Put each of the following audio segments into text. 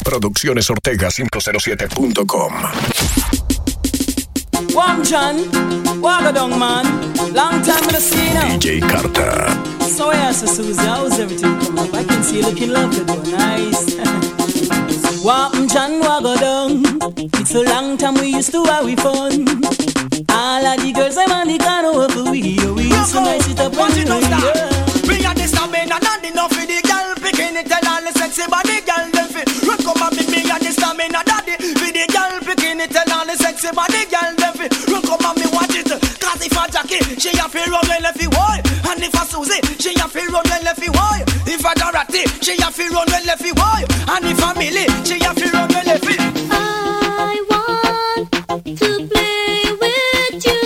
Producciones Ortega 507.com. Wam John, Wagadong man, long time in the scene now. DJ Carter. So yes, Susie, how's everything come up? I can see you looking lovely, though, nice. Wam John, Wagadong, it's a long time we used to have we fun. All of the girls I'm on the corner of the wheel. We used to nice it up on the radio. We are this time and not enough for the girl picking it and all the sexy body girl them fit. Run come and me and this time and not daddy for the girl picking it and all the sexy body girl them fit. Run come and me watch it. Cause if a Jackie, she a feel run well if he boy. And if a Susie, she a feel run well if he boy. If a Dorothy, she a feel run well if he boy. And if a Millie, she a feel run well if he. I want to play with you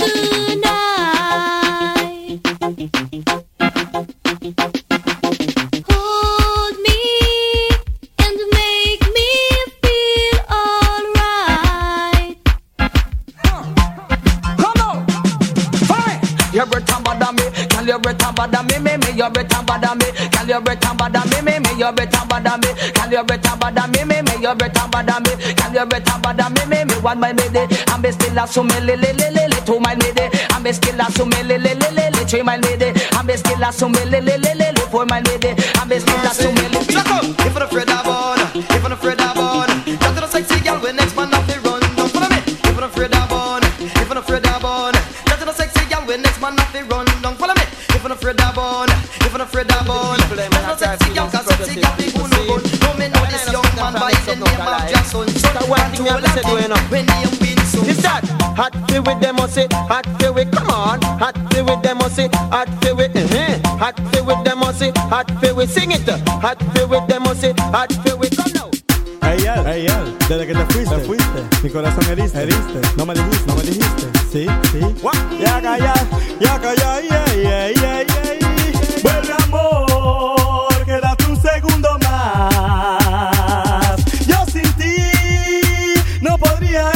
tonight. Hold me and make me feel alright. Come on, fine. Your breath and bother me, can your breath and bother me, your breath and bother me, can your breath and bother me, your breath and bother me, can your breath and bother me, your breath and bother me, can your breath and bother me, one my lady, I'm still a sume lele, two my lady, I'm still a sume lele, three my lady, I'm still a sume lele, four my lady, I'm still a sume lele. Shut up! If I'm afraid I'm born, if I'm afraid I'm born, that's the sexy girl when next man off the run. Don't follow me. If I'm afraid I'm born, if I'm afraid I'm born, that's the sexy girl when next man off the run. Don't follow me. If I'm afraid I'm born, if I'm afraid I'm born, that's the sexy girl, cause sexy girl people no good. No me know this young man by the name of Jackson. So the one thing I said when you win so. Is that hot feel with them or say hot feel with come on, hot feel with them or say hot feel with hot feel with them or say hot feel with sing it, hot feel with them or say hot feel with come now. Hey, desde que te fuiste, mi corazón heriste, no me dijiste, sí, what? Ya calla, yeah. Vuelve amor, quédate un segundo más, yo sin ti no podría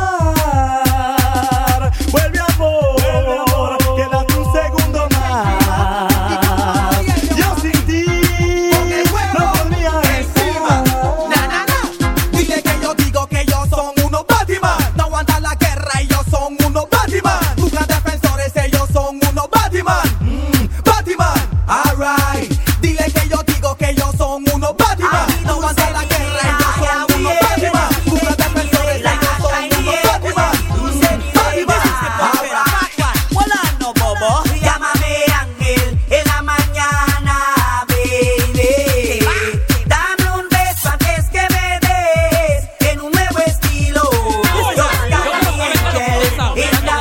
estar, vuelve amor, quédate un segundo más, yo sin ti no podría estar. Dile que yo digo que ellos son unos Batman. No aguantan la guerra, ellos son unos Batman. Tus grandes defensores, ellos son unos Batman. Batman, alright. Dile que yo digo que ellos son unos Batman. No aguantan la guerra, ellos son unos Batman. Tus grandes defensores, ellos son unos Batman. Batman, alright. Volando, bobo. Llámame ángel en la mañana, baby. Dame un beso antes que me des en un nuevo estilo. Los calientes en la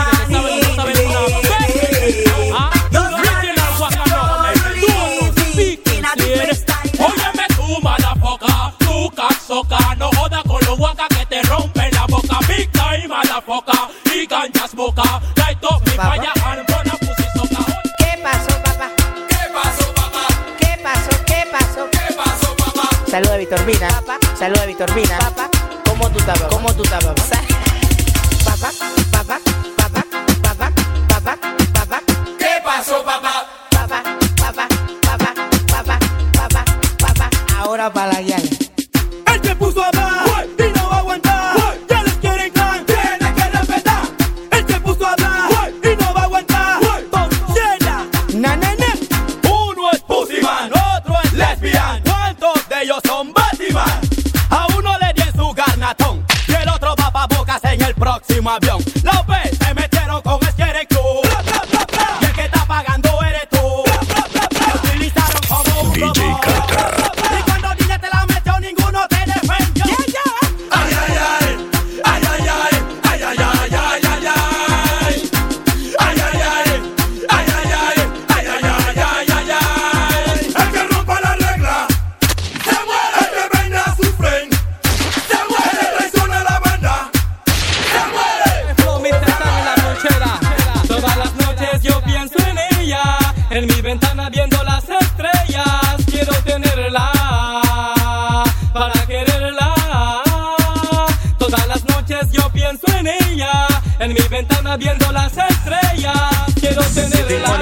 Óyeme tú, motherfucker, tú casoca, no joda con los guacas que te rompen la boca. Big time, motherfucker, y ganchas boca. Light up mi falla, and run a pussy soca. ¿Qué pasó, papá? ¿Qué pasó, papá? ¿Qué pasó? ¿Qué pasó? ¿Qué pasó, papá? Saluda a Víctor Vina, papá. Saluda a Víctor Vina, papá. ¿Cómo tú estás, papá? ¿Cómo tú estás, papá? Papá, papá, papá, papá, papá, papá. ¿Qué pasó, papá? Papá, papá, papá, papá, papá, papá. Ahora para la llave. Él se puso a hablar y no va a aguantar. Ya les quieren can, tiene que respetar. Él se puso a hablar y no va a aguantar. Tonciela, Nanana. uno es Pussyman, otro es lesbian. ¿Cuántos de ellos son Batman? A uno le di en su garnatón y el otro va pa' bocas en el próximo avión. Los ves, se metieron con el Quiere Club. Y el que está pagando eres tú. Te utilizaron como un DJ robot. Carter. Y cuando niña te la metió, ninguno te defendió. Ay, ay, ay, ay, ay, ay, ay, ay, ay, ay, ay, ay. Ay, ay, ay, ay, ay, ay, ay, ay, ay, ay, ay, ay. El que rompa la regla se muere. El que venga a su friend se muere. El que traiciona a la banda se muere. Flow Mr. Sam en la lonchera. Todas las noches yo pienso en ella. En mi ventana viendo las estrellas. Quiero tenerla para quererla. Todas las noches yo pienso en ella. En mi ventana viendo las estrellas. Quiero tenerla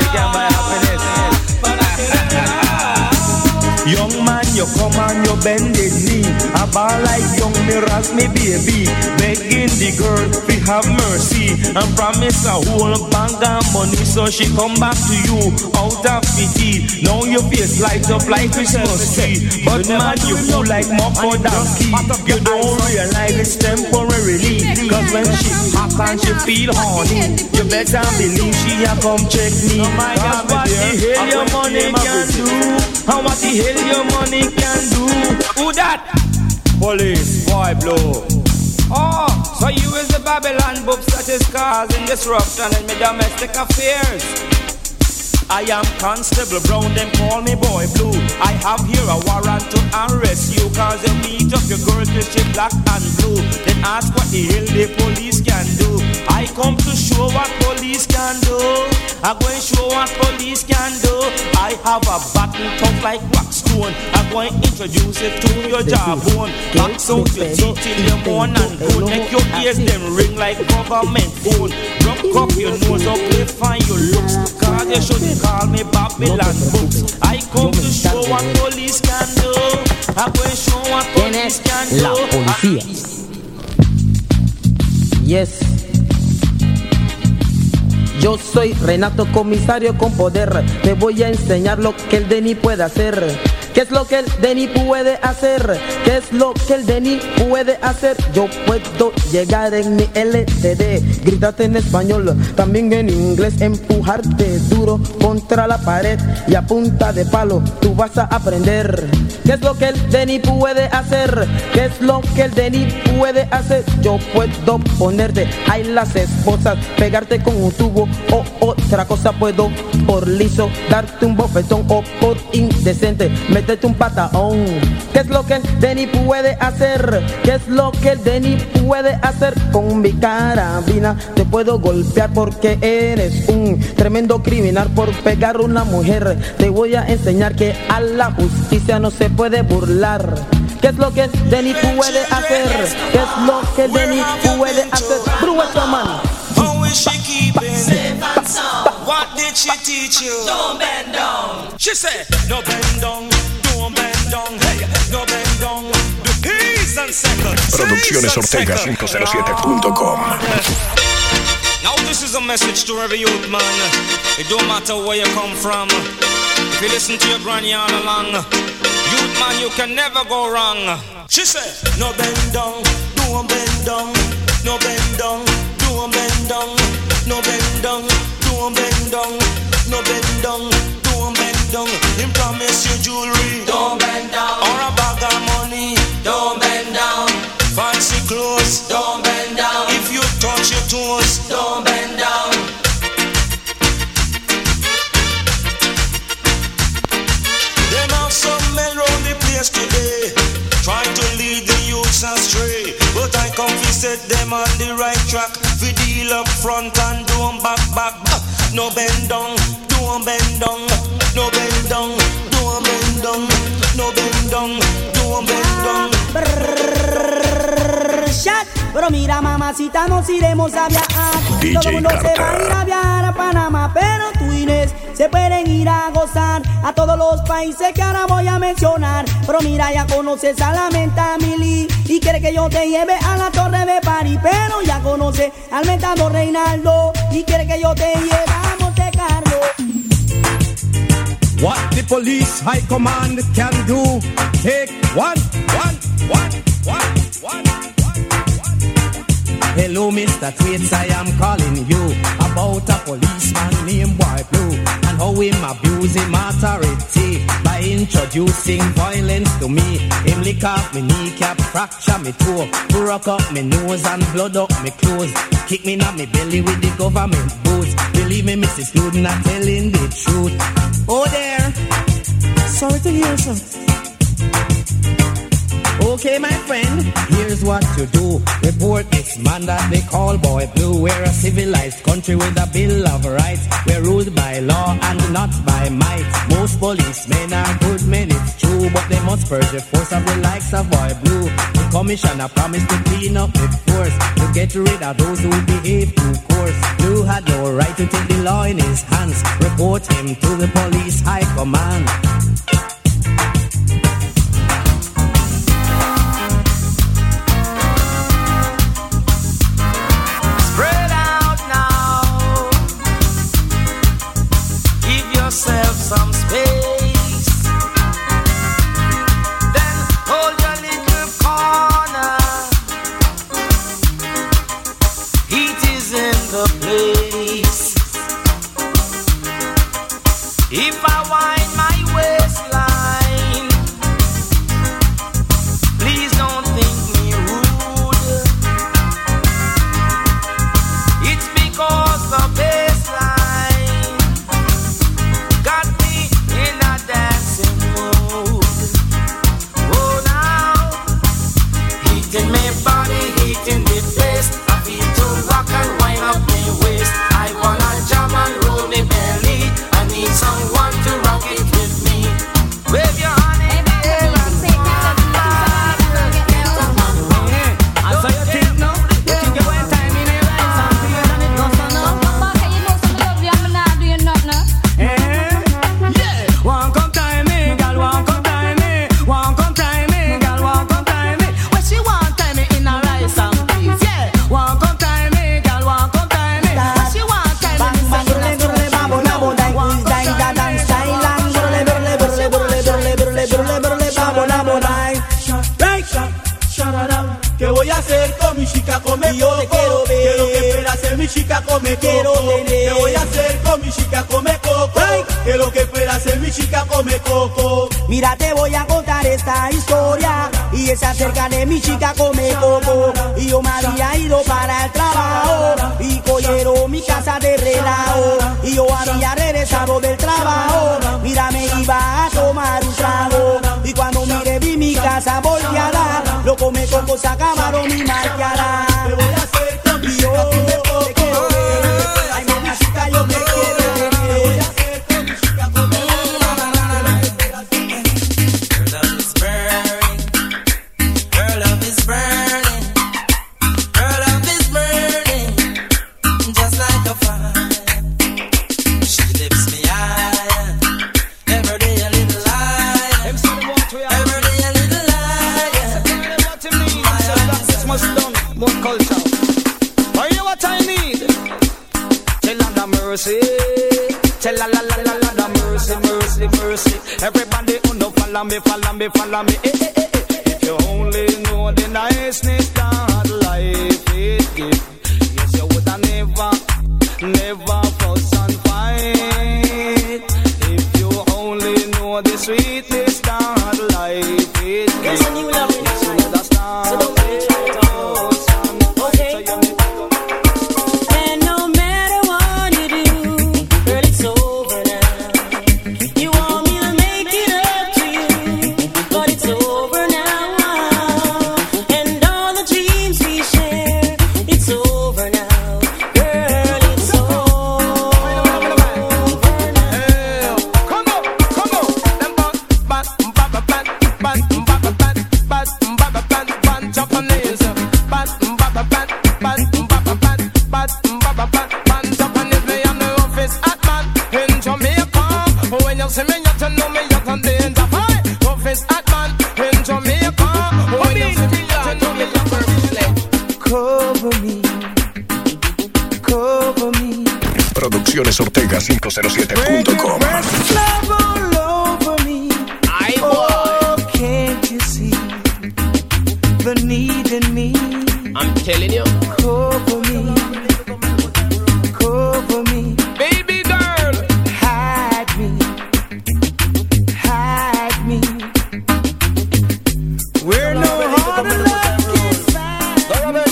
para quererla. Young man, you come and you bend the knee. A ball like young mirrors, me baby. Begging the girl to have mercy and promise a whole bag of money, so she come back to you out of pity. Now your face light up like Christmas tree, but man you fool like mop or donkey. You don't realize it's temporarily, cause when she hot and she feel horny, you better believe she a come check me. Cause what the hell your money can do, and what the hell your money can do. Who that? Police, boy blow. Oh, so you is the Babylon books that is causing disruption in my domestic affairs. I am Constable Brown, them call me Boy Blue. I have here a warrant to arrest you, cause you beat up your girl till she black and blue. Then ask what the hell the police can do. I come to show what police can do. I'm going to show what police can do. I have a battle tough like wax stone. I'm going to introduce it to your jawbone. Box out your teeth in your morning and go. Make your ears them ring like government phone. Rock up your nose up, find your looks, cause you shouldn't call me Babylon books. I come to show what police can do. I'm going to show what police can do. La policía. Yes. Yo soy Renato, comisario con poder. Te voy a enseñar lo que el Denny puede hacer. ¿Qué es lo que el Denny puede hacer? ¿Qué es lo que el Denny puede hacer? Yo puedo llegar en mi LTD, gritarte en español, también en inglés, empujarte duro contra la pared y a punta de palo tú vas a aprender. ¿Qué es lo que el Denny puede hacer? ¿Qué es lo que el Denny puede hacer? Yo puedo ponerte ahí las esposas, pegarte con un tubo o otra cosa. Puedo por liso darte un bofetón o por indecente meterte un patadón. ¿Qué es lo que el Denny puede hacer? ¿Qué es lo que el Denny puede hacer? Con mi carabina te puedo golpear porque eres un tremendo criminal por pegar a una mujer. Te voy a enseñar que a la justicia no se puede burlar. ¿Qué es lo que el Denny puede hacer? ¿Qué es lo que el Denny puede hacer? Bruja man. How is she keeping safe and sound? What did she teach you? Don't bend down. She said, no bend down, don't bend down, hey, no bend down. The peace and second. Producciones Ortega 507.com. Now this is a message to every youth man. It don't matter where you come from. If you listen to your granny all along, youth man, you can never go wrong. She said, no bend down, don't bend down, no bend down, don't bend down, no bend down, don't bend down, no bend down, don't bend down. Him promise you jewelry, Don't bend down. or a bag of money, Don't bend down. fancy clothes. Don't bend down. If you touch your toes, Don't bend down. them have some men round the place today, trying to lead the youths astray. But I come to set them on the right track. We deal up front and don't back. No bend down, don't bend down, no bend down, don't bend down, no bend down, don't bend down. Shot. Pero mira mamacita, nos iremos a viajar. DJ Todo el mundo se va a ir Carta. a viajar a Panamá, pero tú Inés se pueden ir a gozar a todos los países que ahora voy a mencionar. Pero mira, ya conoces a la Menta Mili y quiere que yo te lleve a la Torre de París. Pero ya conoce al Mentado Reinaldo y quiere que yo te lleve a Monte Carlo. What the police high command can do? Take one. Hello, Mr. Tweets, I am calling you about a policeman named Boy Blue and how him abuse him authority by introducing violence to me. Him lick off me kneecap, fracture me toe, broke up me nose and blood up me clothes, kick me in me belly with the government boots. Believe me, Mrs. Student, I'm telling the truth. Oh there, sorry to hear so. Okay, my friend, here's what to do. Report this man that they call Boy Blue. We're a civilized country with a bill of rights. We're ruled by law and not by might. Most policemen are good men, it's true, but they must purge the force of the likes of Boy Blue. The commissioner promised to clean up the force, to get rid of those who behave too coarse. Blue had no right to take the law in his hands. Report him to the police high command. hacer con mi chica come Y yo te coco. quiero ver. Que lo que espera hacer mi chica come Quiero coco. tener. ¿Qué voy a hacer con mi chica come coco? Ay. Que lo que espera hacer mi chica come coco. Mira, te voy a contar esta historia. Y es acerca de mi chica come coco. Y yo me había ido para el trabajo. Y cogieron mi casa de relajo. Y yo había regresado del trabajo. Mira, me iba a tomar un trago. Y cuando miré vi mi casa volteada. Lo come coco se acabaron mi marqueada. ¿Qué voy a hacer con mi Y chica yo come coco? te quiero ver. Ay, mi chica, yo te quiero ver. ¿Qué voy a hacer con mi chica come coco? Her love is burning. Her love is burning. Just like a fire. She lifts me higher. Every day a little higher. Every day a little higher. More culture. But you know what I need? Tell her the mercy. Tell her la mercy, mercy, mercy. Everybody who know follow me, follow me, follow me. If you only know the niceness that life it give, yes you woulda never fuss and fight. If you only know the sweetness that life it give, yes you woulda start. And no matter what you do, girl, it's over now. You want me to make it up to you, but it's over now. And all the dreams we share, it's over now. Girl, it's over now. Come on. Them bad Japanese. Bad Japanese. Me and the office at man in Jamaica. When you see me, you know me, you're on danger. Office at man in Jamaica. When you see me, you know me, you're perfectly. Cover me, cover me. Producciones Ortega 507.com. Love all over me. Oh, can't you see the need in me? I'm telling you. Cover me, cover me. Baby girl, Hide me, hide me. We're no harder love can find.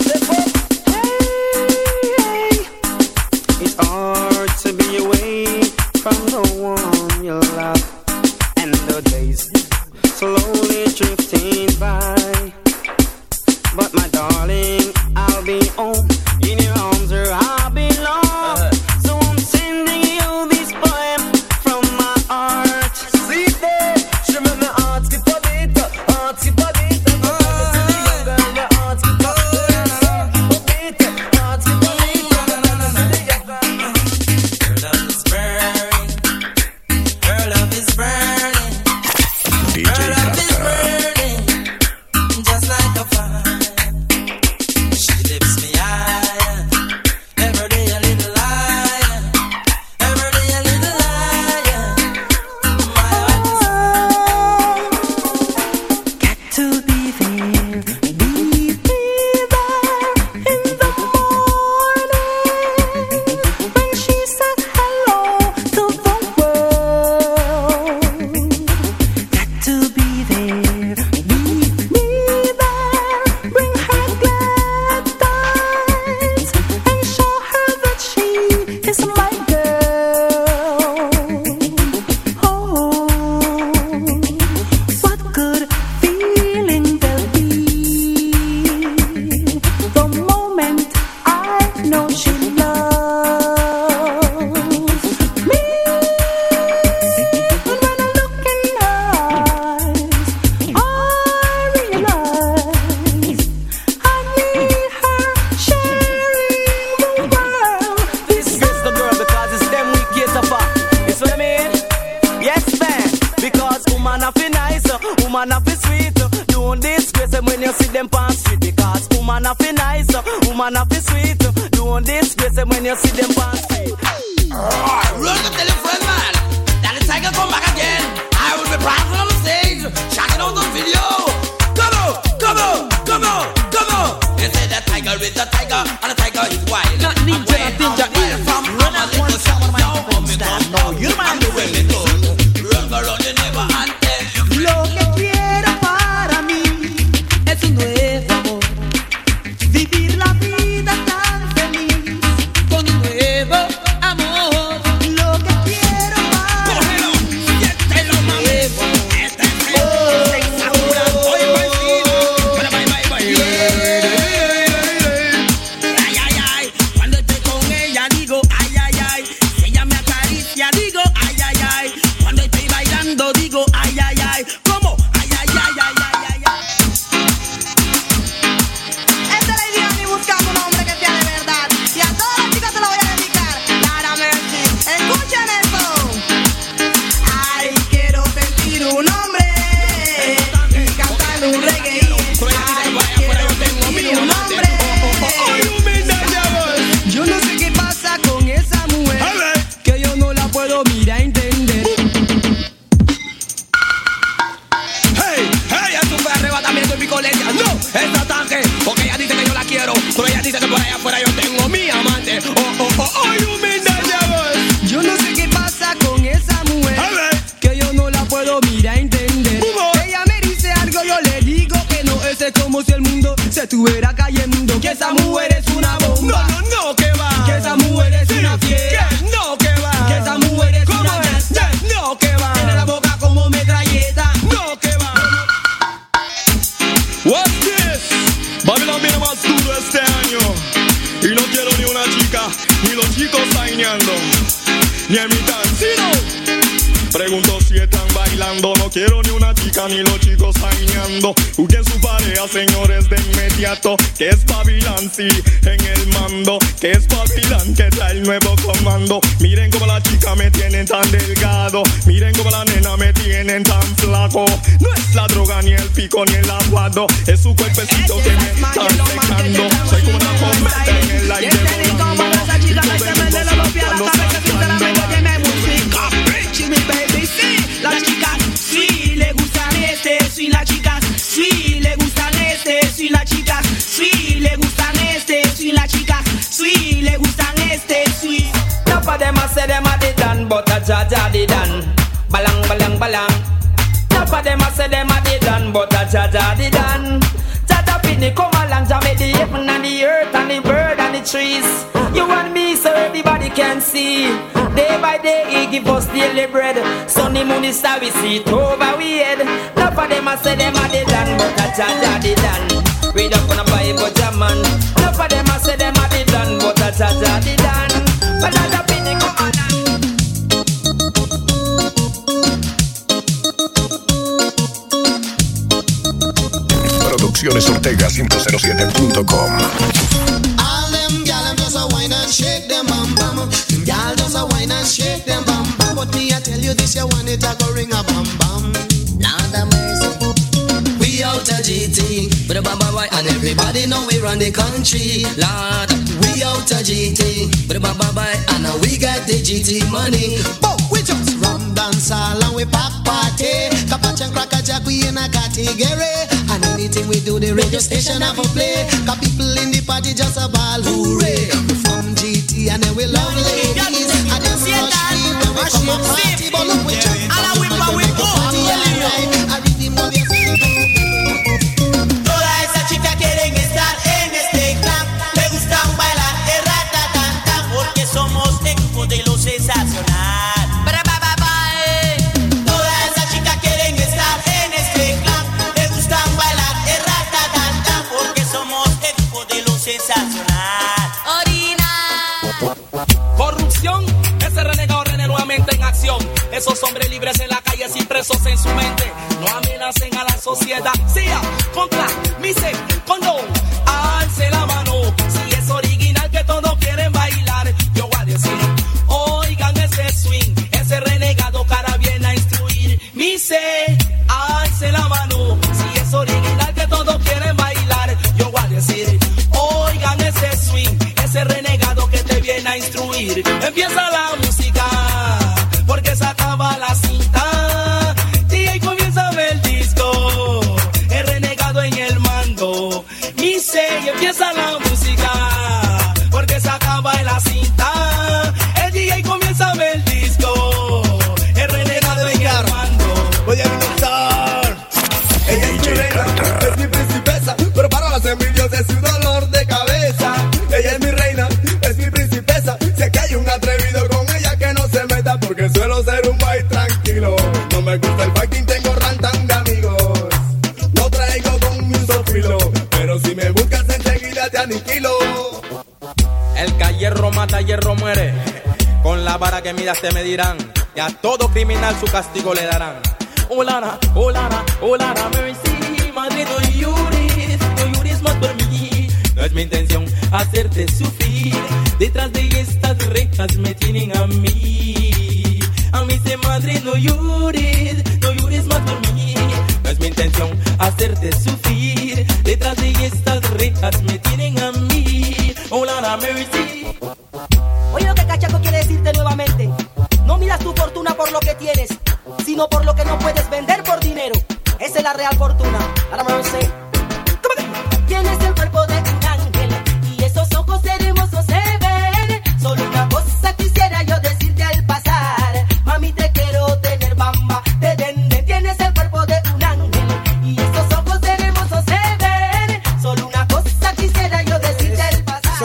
Hey, it's hard to be away from the one you love, and the days slowly drifting by. But my darling, I'll be home in your arms where I belong. So I'm sending you this poem from my heart. See there, je me mets un petit peu vite, un petit peu vite. Her love is burning. Her love is burning. DJ Her love is Carter. burning. Just like a fire. She lifts me higher. Every day a little higher. Every day a little higher. My heart is Got to be there, be there in the morning when she said hello to the world. Got to be there, be there, bring her glad tidings and show her that she is my girl. Oh, what good feeling there'll be the moment I know she loves me. And when I look in her eyes, I realize I need her sharing the world. this is the girl because it's them we cater for. You see what I mean? Yes, man. Because woman have be nice, woman have be sweet. Don't disgrace them when you see them pass street. Because woman have be nice, woman have be sweet. Don't disgrace them when you see them pass street. Run to tell your friend, man, that the tiger come back again. I will be prancing on the stage, shouting out the video. Come on, come on, come on, come on. colegia. No, es ataque, porque ella dice que yo la quiero, pero ella dice que por allá afuera yo tengo mi amante. You mean that, yeah, yo no sé qué pasa con esa mujer, que yo no la puedo mirar a entender. Ella me dice algo, yo le digo que no. Ese es como si el mundo se estuviera cayendo. Que esa mujer es una bomba. No, que va. Que esa mujer es una fiera. No, que va. Que esa mujer es una gangsta. No, que va. Tiene la boca como metralleta. No, que va. What's this? Babylon viene más duro este año. Y no quiero ni una chica, ni los chicos zaineando, ni en mi cancino. Pregunto si están bailando. No quiero ni una chica, ni los chicos zaineando. Busquen su pareja, señores, de inmediato. Que es Babylon, sí, en el mando. Que es Babylon, que trae el nuevo comando. Miren como la chica me tienen tan delgado. Miren como la nena me tienen tan flaco. No es la droga, ni el pico, ni el aguado. Es su cuerpecito que me están secando. Soy como una cometa en el aire volando. Y todo el mundo saltando, saltando. Las chicas sí le gustan este, sí las chicas sí le gustan este, sí las chicas sí le gustan este, sí las chicas sí le gustan este, sí. Enough of them a say them a the done, but a Jaja the done. Balang balang balang. Enough of them a say them a the done, but a Jaja the done. Jaja Pitney come along, Jah make the heaven and the earth and the bird and the trees. You and me so everybody can see. Day by day he give us daily bread. Sunny moon is how we see it over we head. Enough of them a say them a the done, but a Jaja the done. Read up on a Bible, Jaman. Enough of them a say them a the done, but a Jaja the done. But Jaja Pitney come along. Produccionesortega507.com. All them gal them just a wine and shake them bam bam. Them gal just a wine and shake them bam bam. But me I tell you this, you want it a go ring a bam bam. Lord have mercy. We out a GT, but a bam bam and everybody know we run the country. Lord, we out a GT, but a bam bam and now we got the GT money. But we just rum dance all and we pop party. Capach and cracker jack we in a category. And anything we do, the radio station have a play. Cause people in the party just a ball, hooray. We from GT and then we love ladies. And then we rush free when we come a party. But look we just party all night. I read the money and see todas esas chicas quieren estar en este clan. Me gustan bailar el ratatata porque somos ecos de lo sensacional. Corrupción, ese renegado René nuevamente en acción. Esos hombres libres en la calle sin presos en su mente. No amenacen a la sociedad. CIA contra Mise, condón. Alce la mano. Si es original que todos quieren bailar, yo voy a decir, oigan ese swing. Ese renegado cara viene a instruir. Mise, alce la mano. Si es original que todos quieren bailar, yo voy a decir, oigan ese swing. Ese renegado que te viene a instruir. Empieza la música, porque se acaba la cinta. Y ahí comienza a ver el disco. El renegado en el mando. Dice y empieza la música, porque se acaba la cinta. El DJ comienza a ver el disco. El renegado en el mando. Voy a empezar. Ella es mi reina, es mi principesa, pero para las envidiosas es un dolor de cabeza. Ella es mi reina, es mi principesa. Sé que hay un atrevido con ella que no se meta, porque suelo ser un país tranquilo. No me gusta el fighting, tengo rantan de amigos. No traigo con mi sofilo, pero si me buscas enseguida te aniquilo. El que a hierro mata, hierro muere. Con la vara que midas te medirán, y a todo criminal su castigo le darán. Hola, hola, hola, mercy, madre, no llores más por mí. No es mi intención hacerte sufrir. Detrás de estas rejas me tienen a mí. A mí se madre, no llores más por mí. No es mi intención hacerte sufrir. Detrás de estas rejas me tienen a mí. Hola, mercy. Oye lo que Cachaco quiere decirte nuevamente. No miras tu fortuna por lo que tienes, sino por lo que no puedes vender por dinero. Esa es la real fortuna. Ahora me lo sé.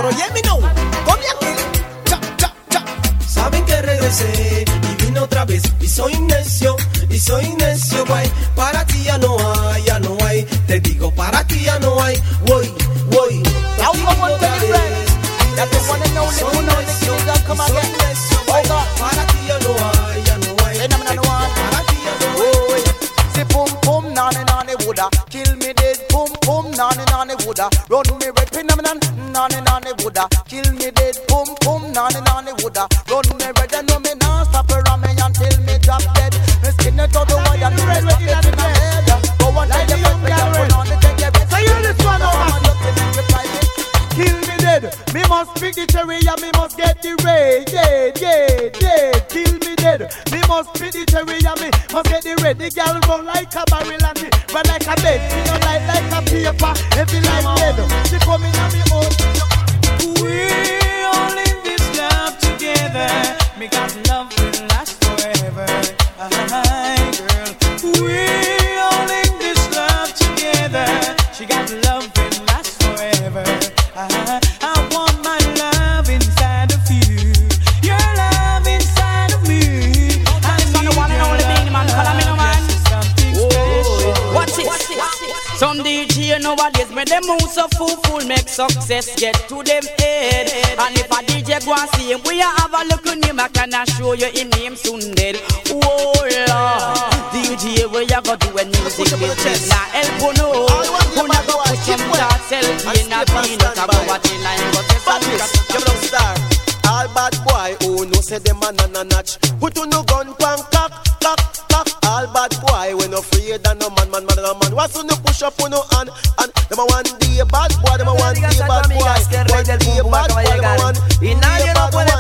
oye mi no, come aquí. Cha, cha, cha. Saben que regresé y vine otra vez y soy necio, guay. Para ti ya no hay, te digo para ti ya no hay, voy. Now we want to be friends. That the one and only who knows the kingdom come again. Oh God, para ti ya no hay. Para ti ya no hay. See pum pum nani woulda kill me dead. Pum pum nani woulda run me red phenomenon. Nani woulda kill me dead. Pum pum nani woulda run me red. And no me nah stop around me until me drop dead. Me skin it to the wire and me rest up it in my head. Go on tell your friends me a run on the take your best. So hear this one over. Kill me dead. Me must pick the cherry and me must get the red. Yeah. Kill me dead. Me must pick the cherry and me must get the red. The girl run like a barrel and me run like a bed. She don't like a paper. Heavy like lead. She coming on me own. We all in this love together. Me got love will last forever. Girl. We all in this love together. She got love will last forever. I want my love inside of you. Your love inside of me. I need one and only being man. Call me no man. Watch it. Some DJ nowadays when them move so full make success get to them head. And if a DJ go and see him, we have a look on him. I can show you him name soon dead. Oh Lord, DJ where you go do when music is now help no. Who not go push him that selfie in a peanut go watch in line go test. Give it up star. All bad boy who no say them a na notch. Put on no gun pan cock. All bad boy when no afraid and no man. What's on no push up on no hand and them a one day bad boy, them a one day bad boy. One day bad boy, them a one day bad boy.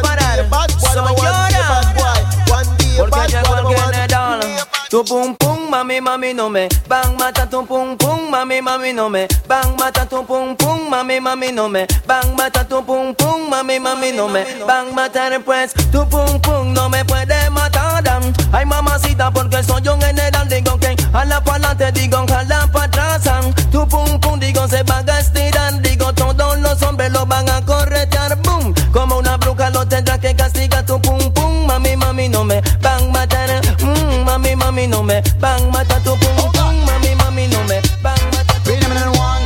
One day bad boy. Tu pum pum mami no me bang mata tu pum pum mami no me bang mata tu pum pum mami no me bang mata tu pum pum mami no me bang mata después tu pum pum no me puede matar. Ay mamacita porque soy un general digo que a la pa'lante digo a la pa' atrás. Tu pum pum digo se van a estirar digo todos los hombres lo van a corretear boom como una bruja lo tendrá que castigar. Tu pum pum mami no me bang matar mami no me bang mata tu pum pum mami no me bang mata tu pum pum.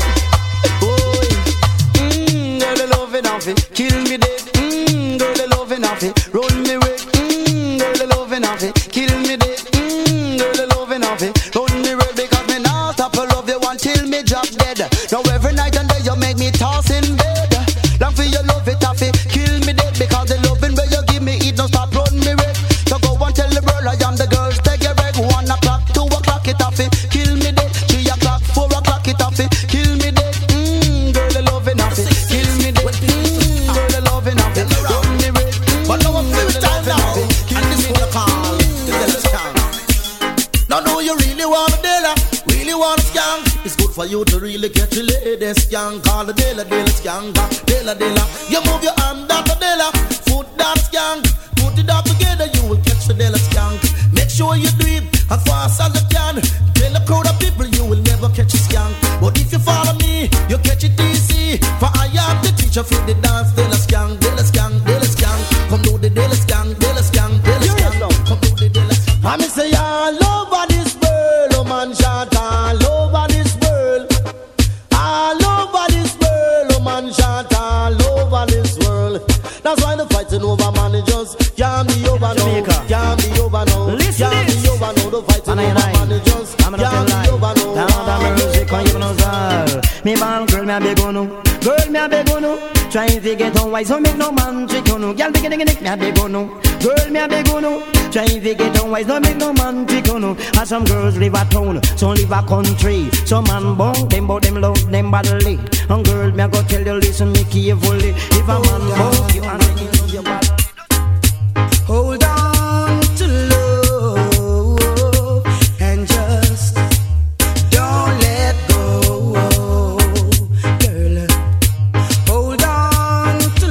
Girl the loving of it kill me dead. Girl the loving of it run me red. Girl the loving of it kill me dead. Girl the loving of it run me red because me not stop to love you until me drop dead. Now every night and day you make me toss in bed. Long for your love it off it kill me dead because the loving where you give me it don't stop run me red. So go and tell the world I am the girls take your red. 1 o'clock, 2 o'clock it off it kill me dead. 3 o'clock, 4 o'clock it off it kill me dead. Girl the loving of it kill me dead. Girl the loving of it run me red. But now I'm feeling time now and this one call the Della Skank. Now know you really want a Della, really want a skank. It's good for you to really catch a lady skank. Call the Della skank, Della. You move your hand down the Della, foot down skank. Put it all together, you will catch the Della skank. Make sure you do it as fast as you can. Tell a crowd of people you will never catch a skank. But if you follow me, you catch it easy. For I am the teacher for the dance. Della skank. Come do the Della skank. Come do the Della skank. I me say all over this world, oh man shout all over this world. All over this world, oh man shout all over this world. That's why the fighting over managers can't be over now. Can't be over now. Can't be over now. The fighting over managers can't be over now. Down the music on you know all. Me man girl me a beg on you. Girl me a beg on you. Trying to get on wise so make no man trick on you. Girl beg me a beg on you. Girl me a beg on you. Trying to get on wise don't make no man trick on you. And some girls live a town, some live a country. Some man bong them but them love them badly. And girl me a go tell you listen me carefully. If a man bong you and you love your body. Hold on to love and just don't let go, girl. Hold on to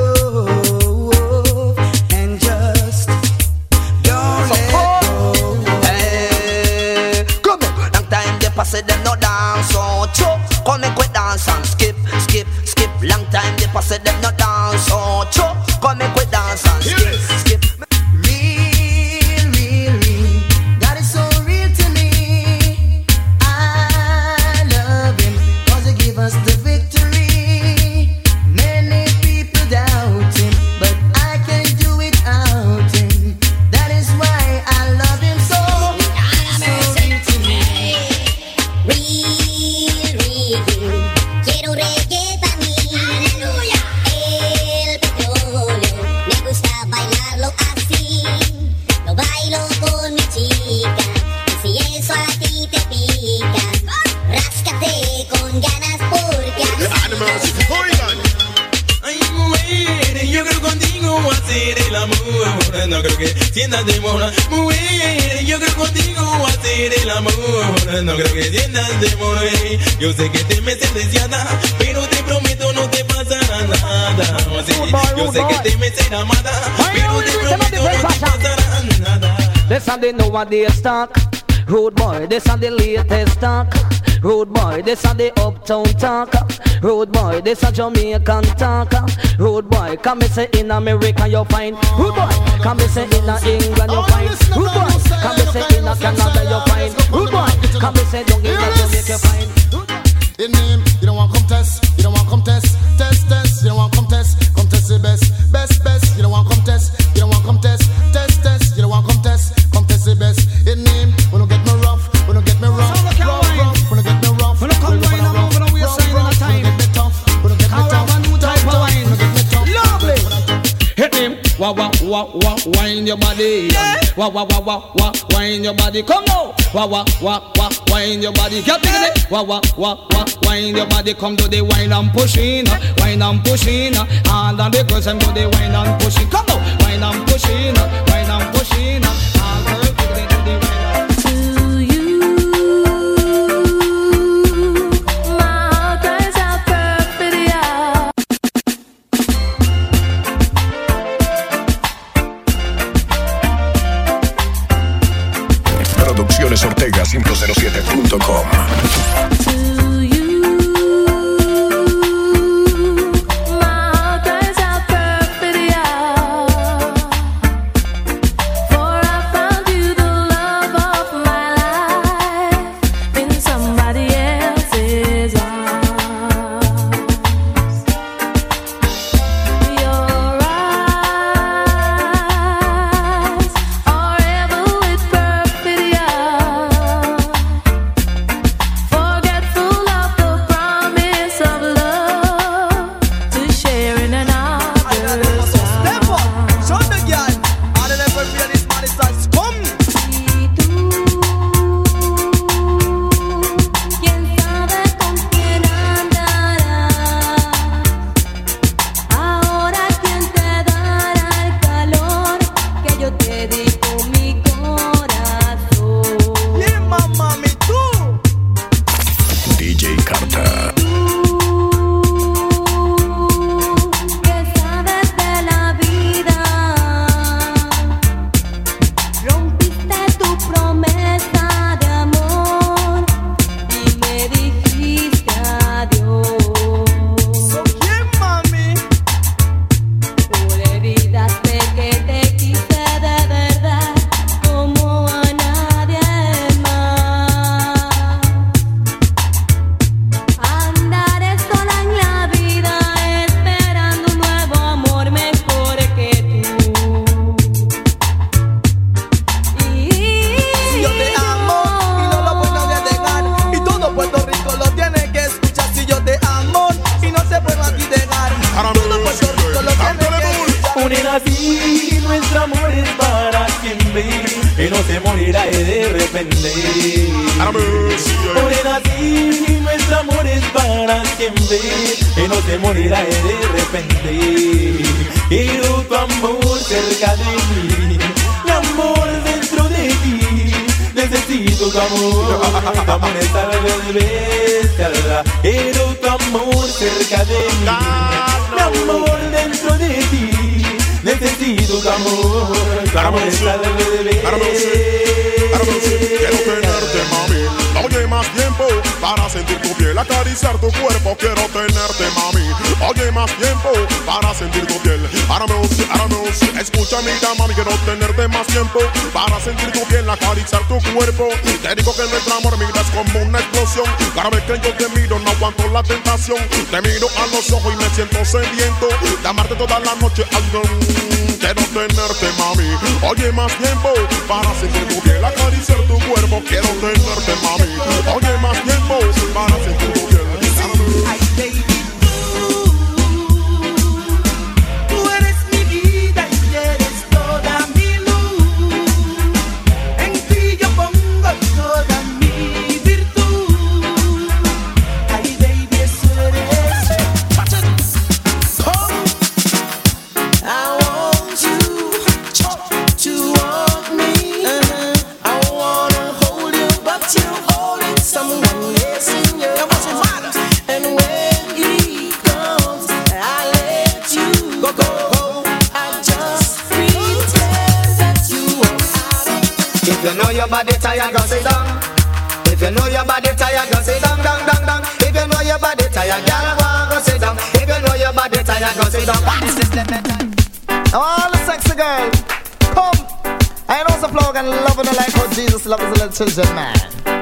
love and just don't let go. Hey, come on, long time they pass it them no dance so choke. Come make we dance and skip. Long time they pass it them no fin. Quiero un reggae para mí. ¡Aleluya! El petróleo, me gusta bailarlo así. Lo bailo con mi chica. Y si eso a ti te pica, ráscate con ganas porque Ay, mujer, yo creo contigo hacer el amor. No creo que sientas demora. Mujer, yo creo contigo hacer el amor. No creo que sientas demora. Yo sé que te me sientes deseada, pero te prometo no te pasará nada. Sí, yo sé que te me serás amada, pero te prometo no te pasará nada. This and the nowadays talk. Rude boy, this and the latest talk. Rude boy, this and the uptown talk. Rude boy, this a Jamaican talk. Rude boy, come and say in America you find. Rude boy, come and say in England you find. Rude boy, come and say in Canada you find. Rude boy, come and say down in Jamaica you find. In name, you don't want come test, you don't want come test, test, you don't want come test the best, you don't want come test, you don't want come test, test, you don't want come test the best. In name, when you get me rough, when you get me rough, when you get me rough, when you come wine and move and we are saying in a time. When you get me tough, when you get me tough, when you get me tough, lovely. Hit him, wah wah wah wah, wind your body, wah wah wah wah wah, wind your body. Come now, wah wah wah wah, wind your body. Get it, wah wah wah wah, wind your body. Come to the wine and pushing, wine and pushing. Hand on the girls, them do the wine and pushing. Come now, wine and pushing, wine and pushing. All girls, they do the wine. Ortega507.com. y no se morirá de repente. Morena, sí, nuestro amor es para siempre y no se morirá de repente. Quiero tu amor cerca de mí, mi amor dentro de ti. Necesito tu amor es algo de bestia. Quiero tu amor cerca de mí, mi amor dentro de ti. Necesito tu amor es algo de bestia. Quiero tenerte, mami. Oye, más tiempo para sentir tu piel, acariciar tu cuerpo. Quiero tenerte, mami. Oye, más tiempo para sentir tu piel. Escucha, mira, mami. Quiero tenerte más tiempo para sentir tu piel, acariciar tu cuerpo. Te digo que nuestro amor, mira, es como una explosión. Cada vez que yo te miro, no aguanto la tentación. Te miro a los ojos y me siento sediento de amarte toda la noche. Quiero tenerte, mami. Oye, más tiempo para sentir tu piel, acariciar tu cuerpo. Quiero tenerte, mami. Oye, más tiempo para sentir tu piel. you know your body tired, go sit down. If you know your body tired, go sit down, down, down, down. If you know your body tired, girl, go sit down. If you know your body tired, go sit down. This is the time. Now all the sexy girl, come. I know some plug and loving her like how Jesus loves his little children, man.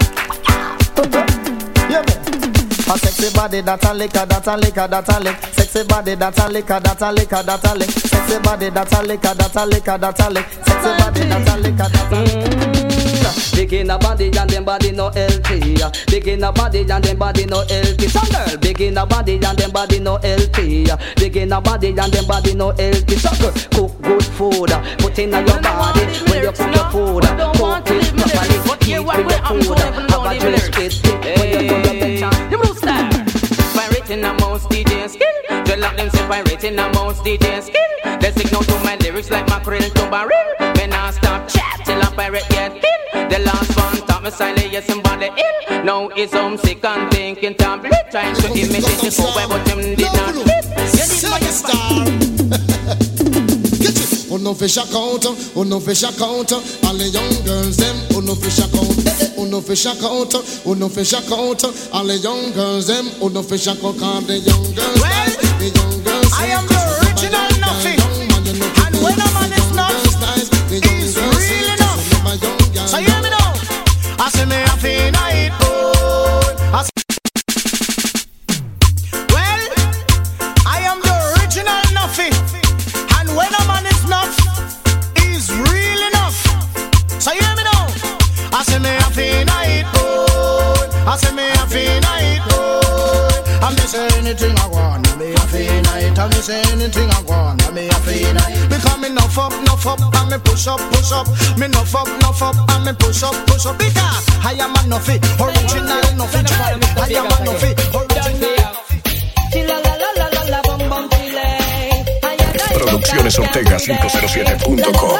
Yeah, man. A sexy body that a liquor, that a liquor, that a lick. Sexy body that a liquor, that a liquor, that a lick. Sexy body that a liquor, that a liquor, that a lick. Sexy body that a liquor, that a lick. Big in a body and them body no healthy. Big in a body and them body no healthy. Some girl big in a body and them body no healthy. Big in a body and them body no healthy. So girl cook good food, put in your body. When you cook your food, cook it properly. Eat with your food, have a dress with it. When you do your bedtime, you move style. Pirating amongst DJ skill. They lock them say pirating amongst DJ skill. They signal to my lyrics like mackerel to barrel. When I stop chat till a pirate get kill. The last one taught me silent, yes, somebody ill. Now it's sick and thinking tablet. Trying to imitate the cover, but them did not fit. You need my star. No fish account, no fish account. All the young girls them, no fish account, no fish account, no fish account. All the young girls them, no fish account. The young girls, the young girls. I am the original nothing, and when a man is not, he's real enough. So hear me now. I say me a feel it, oh. Well, I am the original nothing, and when a man is not, he's real enough. So hear me now. I say me a feel it, oh. I say me a feel it, oh. I me say anything I want, I me a feel it. I me say anything I want, I me a feel it. Because me nuff up, and me push up. Me nuff up, and me push up. Because I am a nuffy, original nuffy. I am a nuffy, original. Producciones Ortega 507.com.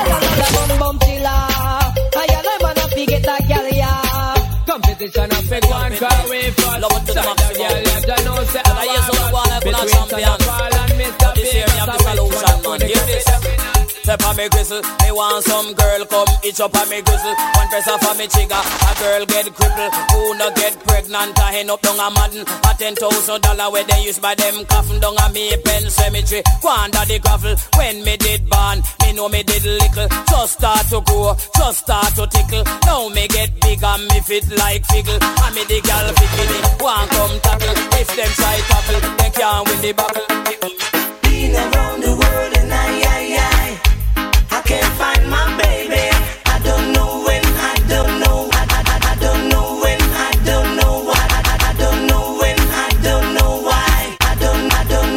Competition of fake one car way for love to the max. You know say I am so one between champion. This year me have the solution, man. Give this. Step on me gristle, me want some girl come itch up on me gristle. One press off on me trigger, a girl get crippled. Who no get pregnant, a hen up down a madden. A $10,000 where they use by them coffin down a me pen cemetery. Quanda the gravel, when me did born, me know me did little. Just start to grow, just start to tickle. Now me get big and me fit like figgle. And me the gal bikini, one come tackle. If them try tackle, they can't win the battle. Been around the world and I can't find my baby. I don't know when, I don't know. I don't know when, I don't know why. I don't know when, I don't know why. I don't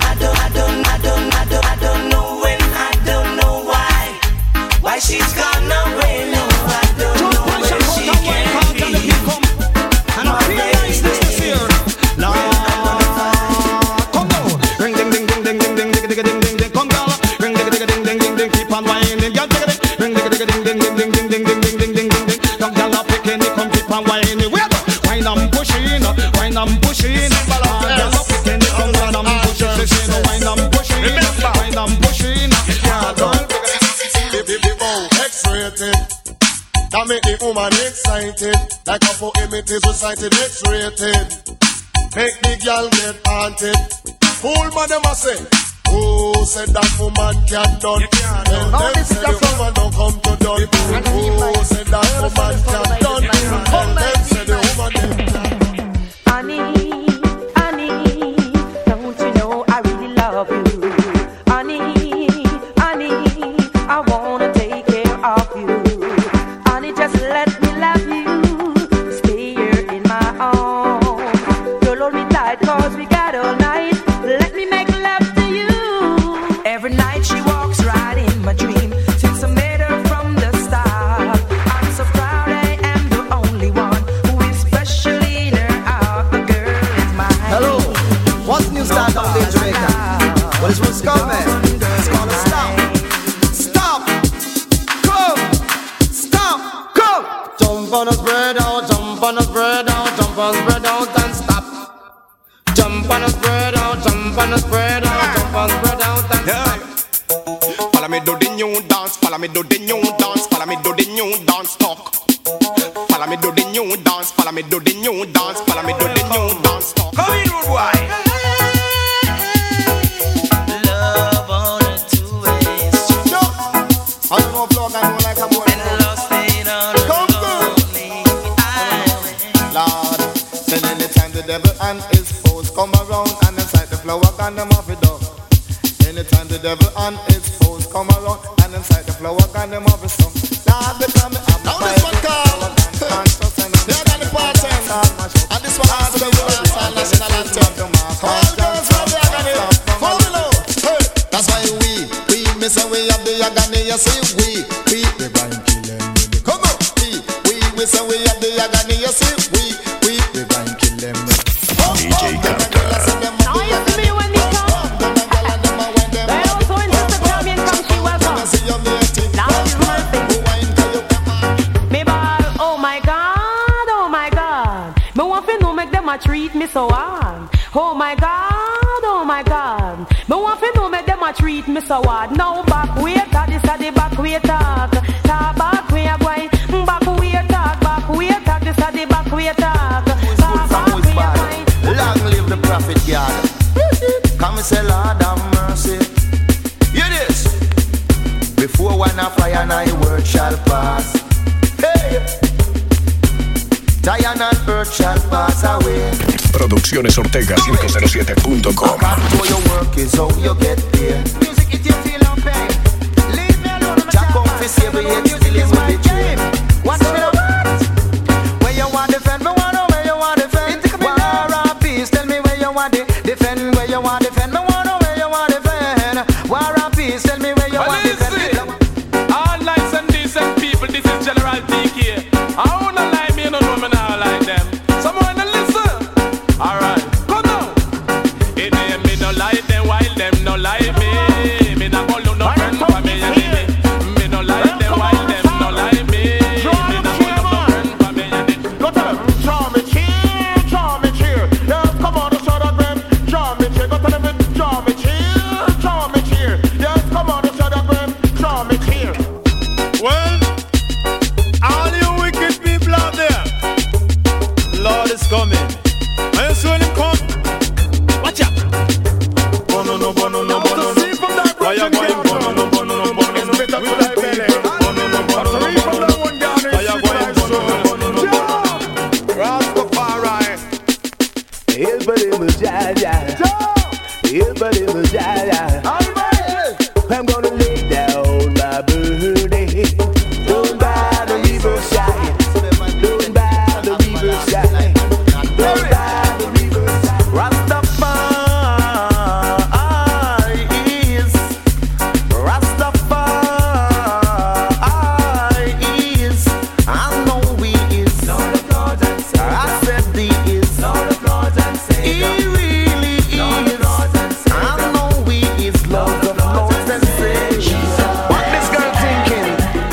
know when, I don't know why. Why she's gone away, no, I don't know where she can be. And I realize this is here. Lord, come on. Ring ding ding ding ding ding ding ding ding ding ding. Come girl, ring ding ding ding ding ding ding. Keep on whining. Ring ding ding ding ding ding ding ding ding ding ding ding ding ding. Come girl, up picking it, come keep on whining. Wine and pushing, wine and pushing. Girl, up picking it, come wine and pushing. Wine and pushing, wine and pushing. Yeah, girl, X-rated. That make the woman excited. Like a for images recited, X-rated. Make the girl get haunted. Fool man them a say, who said that woman can't done? Them say the woman don't come to done. Who said that woman can't done? Them say the woman them can't. Honey, don't you know I really love you? Honey, I wanna take care of you. Honey, just let me love you. Stay here in my arms. Don't hold me tight 'cause we got all night. Let me make love to you. Every night she walks right in my dream. Since I met her from the start, I'm so proud I am the only one who is special in her heart. The girl is mine. Hello, what's new start out there in Jamaica? Well, it's what's coming. It's called a stop. Stop. Come. Jump on a spread out, jump on a spread out, jump on a spread out and stop. Jump on a spread out, jump on a spread out, jump on a spread out and stop. Follow me do the new dance, follow me do the new dance, follow me do the new dance talk. and his foes come around and inside the flower gun them off it up. Anytime the devil and his foes come around and inside the flower gun them off it up. Now this one called they are gonna party, and this one has the world national anthem. All girls are there gonna follow. Hey, that's why we say we have the agony. You see we the blind killing. Come on, we say we have the agony. You see we the blind killing. DJ Carter. Now you see me when they come. They also insist to come in from she was up. Now it's my thing. Me ball, oh my God. Me want to know make them a treat me so hard. Oh my God. Me want to know make them a treat me so hard. Now back way talk, this a the back way talk. Talk back way a going. Back way talk, this a the back way talk. Talk back way a going. Long live the prophet God. Come and say Lord have mercy. Hear this. Before one a fire and I word shall pass. Hey. Zion and earth shall pass away. Producciones Ortega 507.com. How your work is how you get paid. Music it you feel no pain. Leave me alone. Jack on fi save it. Music is my game. What's the what? Where you want defend me? Wanna where you want defend? War or peace? Tell me where you want defend. Where you want defend? Me wanna where you want defend. War or peace? Tell me where you want defend. All nice and decent people. This is General DK. I wanna lie me, no know me now like them. Someone listen. Alright, come now. It ain't me no like them while them no like me. Me not call you no friend for me and me. Me no like them while them no like me. Me not call you no friend for me and me. Go tell them, draw me cheer. Yes, come on, shut up them. Draw me cheer. Go tell them, draw me cheer. Yes, come on, shut up them. Draw me cheer. Well, all you wicked people out there, Lord is coming. I just when him come. Watch out. Bono. Why you going bono? It's better to die belly. Why you going bono? Rastafari. I'm gonna lay down my burden. Don't by the riverside. Don't by the riverside. Don't by the riverside. Rastafari is. I know he is. Lord of Lords and Savior. I said he is. Lord of Lords and Savior. He really is. Lord of Lords and Savior. I know he is. Lord of Lords and Savior. What this girl thinking?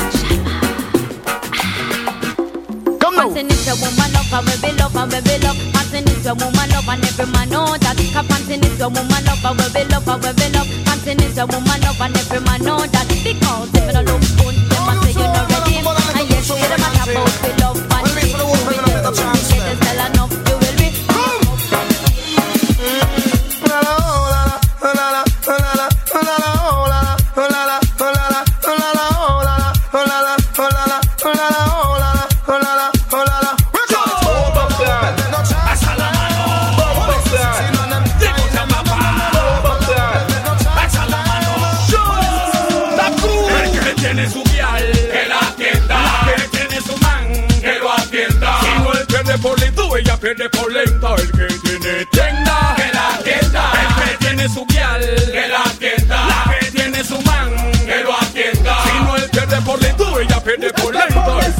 Come now. Panting is a woman love and we be love and we be love. Panting is a woman love and every man know that. Panting is a woman love and we be love and we be love. Panting is a woman love and every man know that. Because if you don't look good, them a say you not ready. And yes, you them a talk about we love and we tell you get sell enough, you will be. Tiene su guial, que la atienda. La que tiene su man, que lo atienda. Si no el pierde por lento, ella pierde por lenta. El que tiene tienda, que la atienda. El que tiene su guial, que la atienda. La que tiene su man, que lo atienda. Si no el pierde por lento, ella pierde por lenta.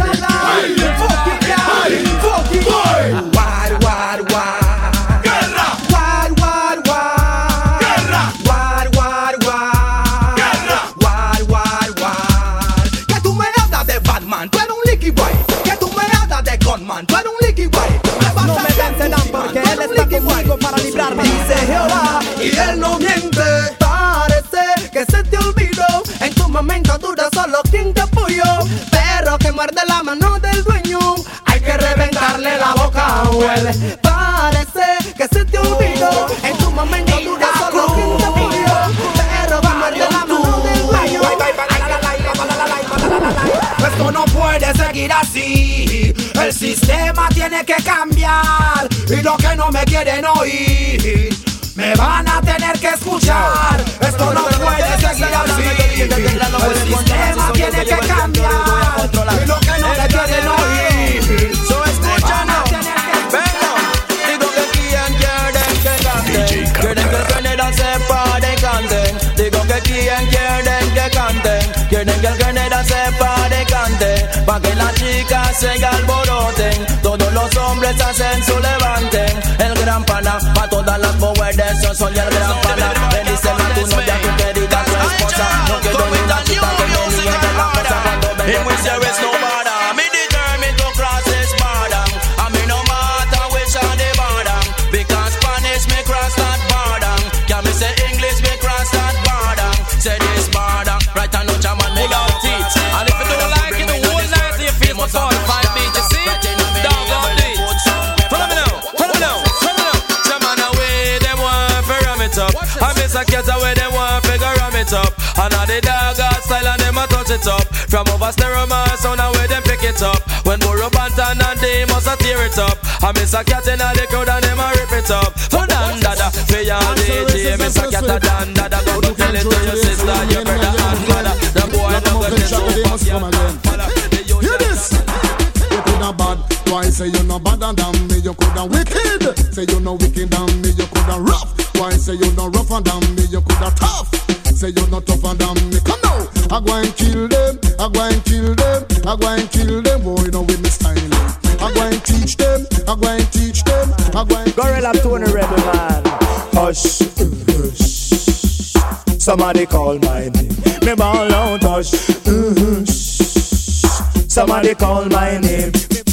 No me vencerán porque él está conmigo para librarme, dice Jehová, y él no miente. Parece que se te olvidó, en tu momento dura solo quien te apoyó. Perro que muerde la mano del dueño, hay que reventarle la boca, huele. Parece que se te olvidó, en tu momento dura solo quien te apoyó. Perro que muerde la mano del dueño. Esto no puede seguir así. El sistema tiene que cambiar. y los que no me quieren oír me van a tener que escuchar. Esto no puede seguir así. El sistema tiene que cambiar y los que no me quieren oír me van a tener que escuchar. Digo que quien quieren que canten, quieren que el Grenada sepa de canten. Digo que quien quieren que canten, quieren que el Grenada sepa de canten. Pa' que las chicas se alboroten, todos los hombres hacen su levanten. El gran pana, pa' todas las mujeres, yo soy el gran pana. Bendice a tu novia, tu querida, tu esposa. No quiero una chica que me niegue la cosa cuando venga. In which there is no border, me determined to cross this border. I mean no matter which are the border, because Spanish me cross that border. Can me say English me cross that border. Say this border, right and no German me love teach. And if you don't like it, the whole night you feel for 45 beats, you see? Dog on it. Follow me now, follow me now, follow me now. German away, them want to ram it up. I miss a cat away, them want to ram it up. And now the dog got style and them a touch it up. From over stereo sound and where them pick it up. When Burro Bantan and they must a tear it up. I miss a cat in the crowd and them a rip it up. For dan dada, for y'all DJ, miss a cat a dan dada. Go to tell it to your sister, your brother and mother. The boy no go get so fuck. Hear this. You coulda bad, why say you no badder than me? You coulda wicked, say you no wicked than me. You coulda rough, why say you no rougher than me? You coulda tough, say you no tougher than me. Come now, I go and kill them, I go and kill them, I go and kill them. Boy, no with me styling. I go and teach them, I go and teach them, I go and Gorilla Tony Rebel man. Hush, hush. Somebody call my name. Me ball out, hush, hush. Somebody call my name.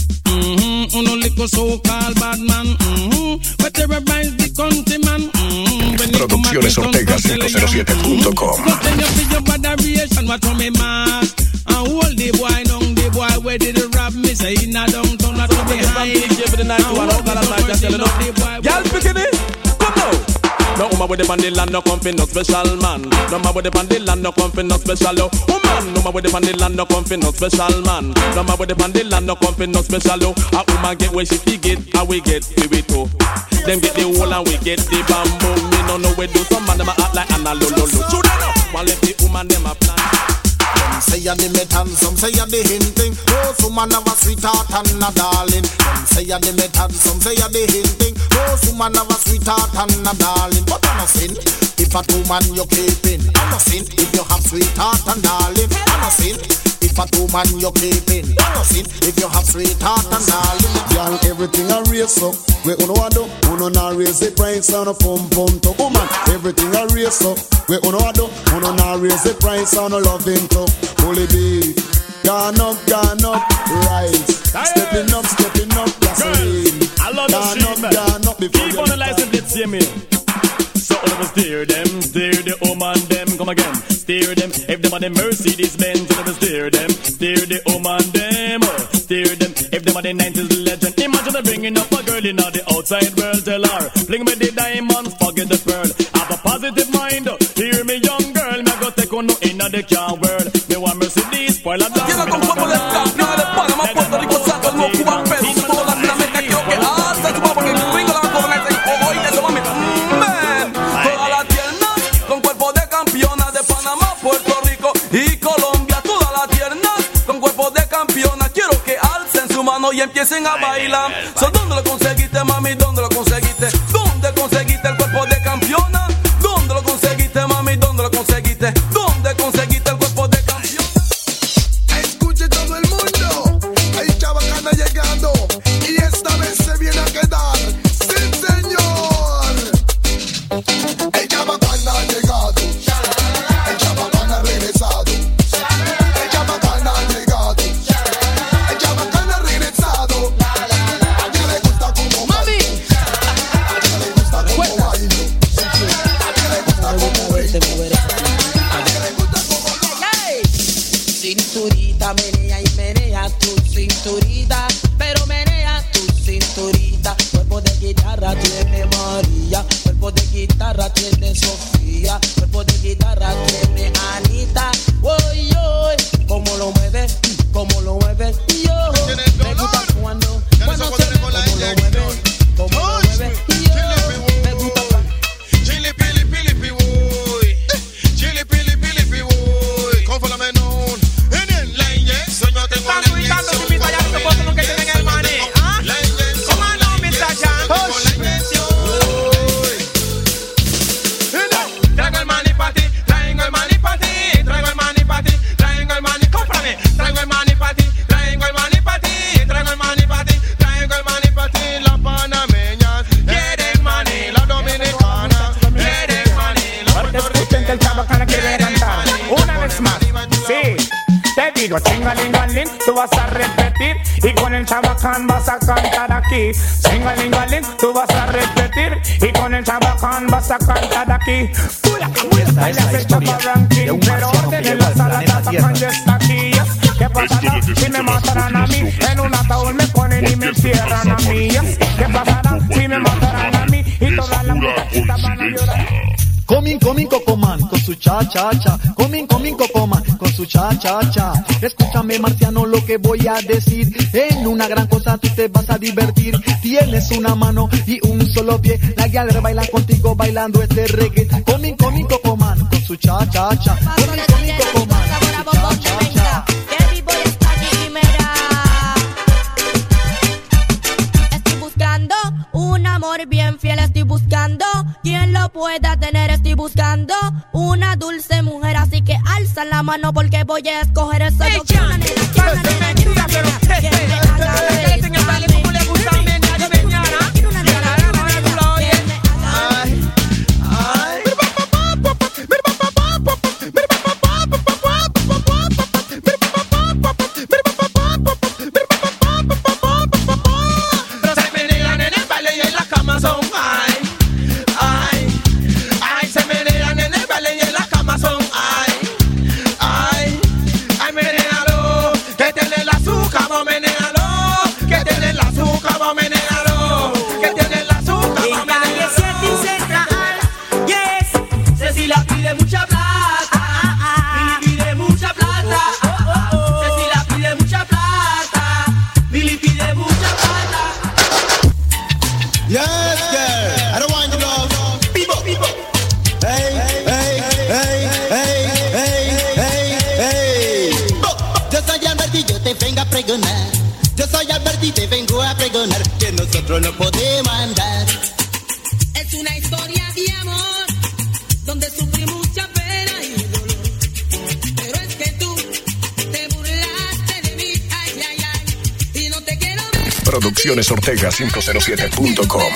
Uno little so-called bad man. But terrorize the countryman. Producciones Ortega 507.com. But then you feel your bad aviation, what from me mask. And hold the boy down, the boy where did the rap me say in a downtown, not to behind. Y'all picking it? Come now. No woman with the bandit no comfy, no special man. No man with the bandit no comfy, no special woman. No man with the bandit no comfy, no special man. No man with the bandit no comfy, no special. A woman get where she get, and we get we too. Them get the whole and we get the bamboo. Me no know we do some man them a act like Anna Lolo. True that no. One let the woman them a plan. Some say you're the metan, some say you're the hinting. Those woman have a sweetheart and a darling. Some say you're the metan, some say you're the hinting. Those woman have a sweetheart and a darling. But I'm not sin if a two man you're keeping. I'm not sin if you have sweetheart and darling. I'm not sin if a two man you're keeping. I'm not sin if you have sweetheart and darling. Y'all everything a race up. We uno a do, uno na raise the price on a pum pum to woman. Everything a race up. We uno a do, uno na raise the price on a loving to. Holy beef, gone up, rise. Stepping up, gasoline. I love the shit, man. Keep on the license, let's see me. So all of us steer the woman, them, come again. Steer them, if them are the Mercedes Benz, all of us steer the woman, them. Steer them, if them are the 90s legend. Imagine them bringing up a girl in the outside world, tell her, fling me the diamonds, forget the pearl. Have a positive mind, hear me young girl, me go take on no in the car world. Me want Mercedes, spoil a dog. Llega con fuego del campeón de Panamá, Puerto Rico, Santo Domingo, Cuba, Perú, toda Latinoamérica, quiero que alza su mano porque el gringo la va a coronar y hoy eso mami, man. Todas las tiernas con cuerpo de campeona de Panamá, Puerto Rico y Colombia, todas las tiernas con cuerpo de campeona, quiero que alcen su mano y empiecen a bailar. So, ¿dónde lo conseguiste, mami? ¿Dónde lo conseguiste? ¿Dónde conseguiste el cuerpo de campeona? ¿Dónde lo conseguiste, mami? ¿Dónde lo conseguiste? ¿Dónde conseguiste el cuerpo de campeona? Escuche todo el mundo, hay chabacana llegando y esta vez se viene a quedar. ¡Sí, señor! El chabacana ha llegado, el chabacana ha regresado. El chabacana ha llegado, el chabacana ha regresado. A ella le gusta como mami, a ella le gusta como bailo, a ella le gusta como bailo. Cinturita, menea y menea tu cinturita, pero menea tu cinturita. Cuerpo de guitarra tiene María, cuerpo de guitarra tiene digo chingalingaling, tú vas a repetir y con el chabacán vas a cantar aquí. Chingalingaling, tú vas a repetir y con el chabacán vas a cantar aquí. Esta es la historia de un marciano que llegó al planeta Tierra. ¿Qué pasará si me mataran a mí? En un ataúd me ponen y me entierran a mí. ¿Qué pasará si me mataran a mí? Y todas las muchachitas van a llorar. Comin, Cocoman con su cha-cha-cha. Comin, Cocoman con su cha-cha-cha. Escúchame, marciano, lo que voy a decir. En una gran cosa tú te vas a divertir. Tienes una mano y un solo pie. La galera baila contigo bailando este reggae. Comin, Cocoman con su cha-cha-cha. Comin, Cocoman con su cha-cha-cha. Estoy buscando un amor bien fiel, estoy buscando quien lo pueda tener, estoy buscando una dulce mujer, así que alza la mano porque voy a escoger eso. Yo quiero una nena, quiero una nena, quiero una nena, que me haga feliz, que me haga feliz. Yo soy Alberti y te vengo a pregonar que nosotros no podemos andar. Es una historia de amor donde sufrí mucha pena y dolor, pero es que tú te burlaste de mí, ay, ay, ay, y no te quiero ver. Produccionesortega507.com.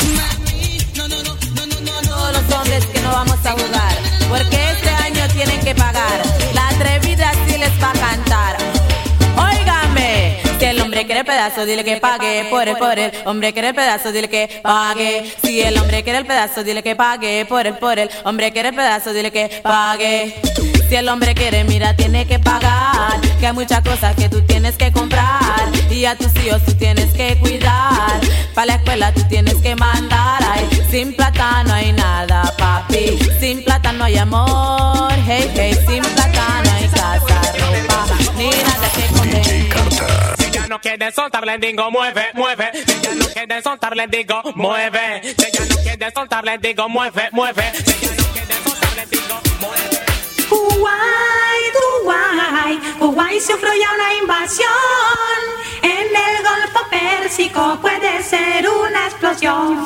Todos los hombres que no vamos a jugar, porque este año tienen que pagar. La atrevida sí les va a cantar. Óigame, si el hombre quiere el pedazo, dile que pague por él. Hombre quiere el pedazo, dile que pague. Si el hombre quiere el pedazo, dile que pague por él. Hombre quiere el pedazo, dile que pague. Si el hombre quiere, mira, tiene que pagar. Que hay muchas cosas que tú tienes que comprar. Y a tus hijos tú tienes que cuidar. Para la escuela tú tienes que mandar. Ay, sin plata no hay nada, papi. Sin plata no hay amor. Hey, hey, sin plata no hay casa, ropa, ni nada que comer. Si ya no quieres soltar, le digo mueve, mueve. Si ya no quieres soltar, le digo mueve. Si ya no quieres soltar, le digo mueve, mueve. Si ya no quieres soltar, le digo mueve. Kuwait sufrió ya una invasión. En el Golfo Pérsico puede ser una explosión.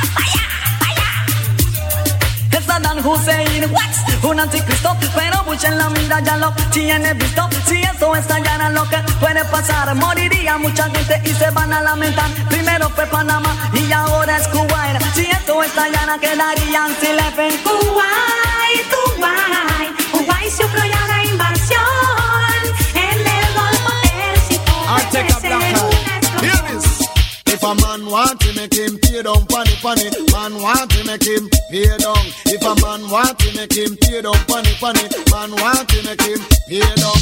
Saddam Hussein, un anticristo, pero mucha en la mira ya lo tiene visto. Si esto estallara, lo que puede pasar, moriría mucha gente y se van a lamentar. Primero fue Panamá y ahora es Kuwait. Si esto estallara, quedarían sin lefen. Kuwait sufrió ya una invasión. En el Golfo Pérsico puede ser una explosión. If a man want to make him pay down, funny, man want to make him pay down. If a man want to make him pay down, funny, man want to make him pay down.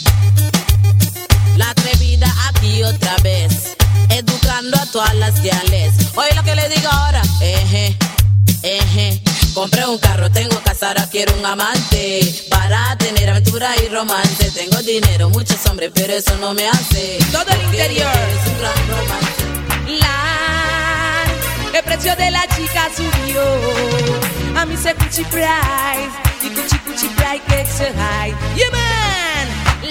La atrevida aquí otra vez, educando a todas las diales. Oye lo que le digo ahora, compré un carro, tengo casa, ahora quiero un amante para tener aventura y romance. Tengo dinero, muchos hombres, pero eso no me hace. Todo el interior es un gran romance. El precio de la chica subió. A mí se Gucci price. Y Gucci price gets so high. Yeah man.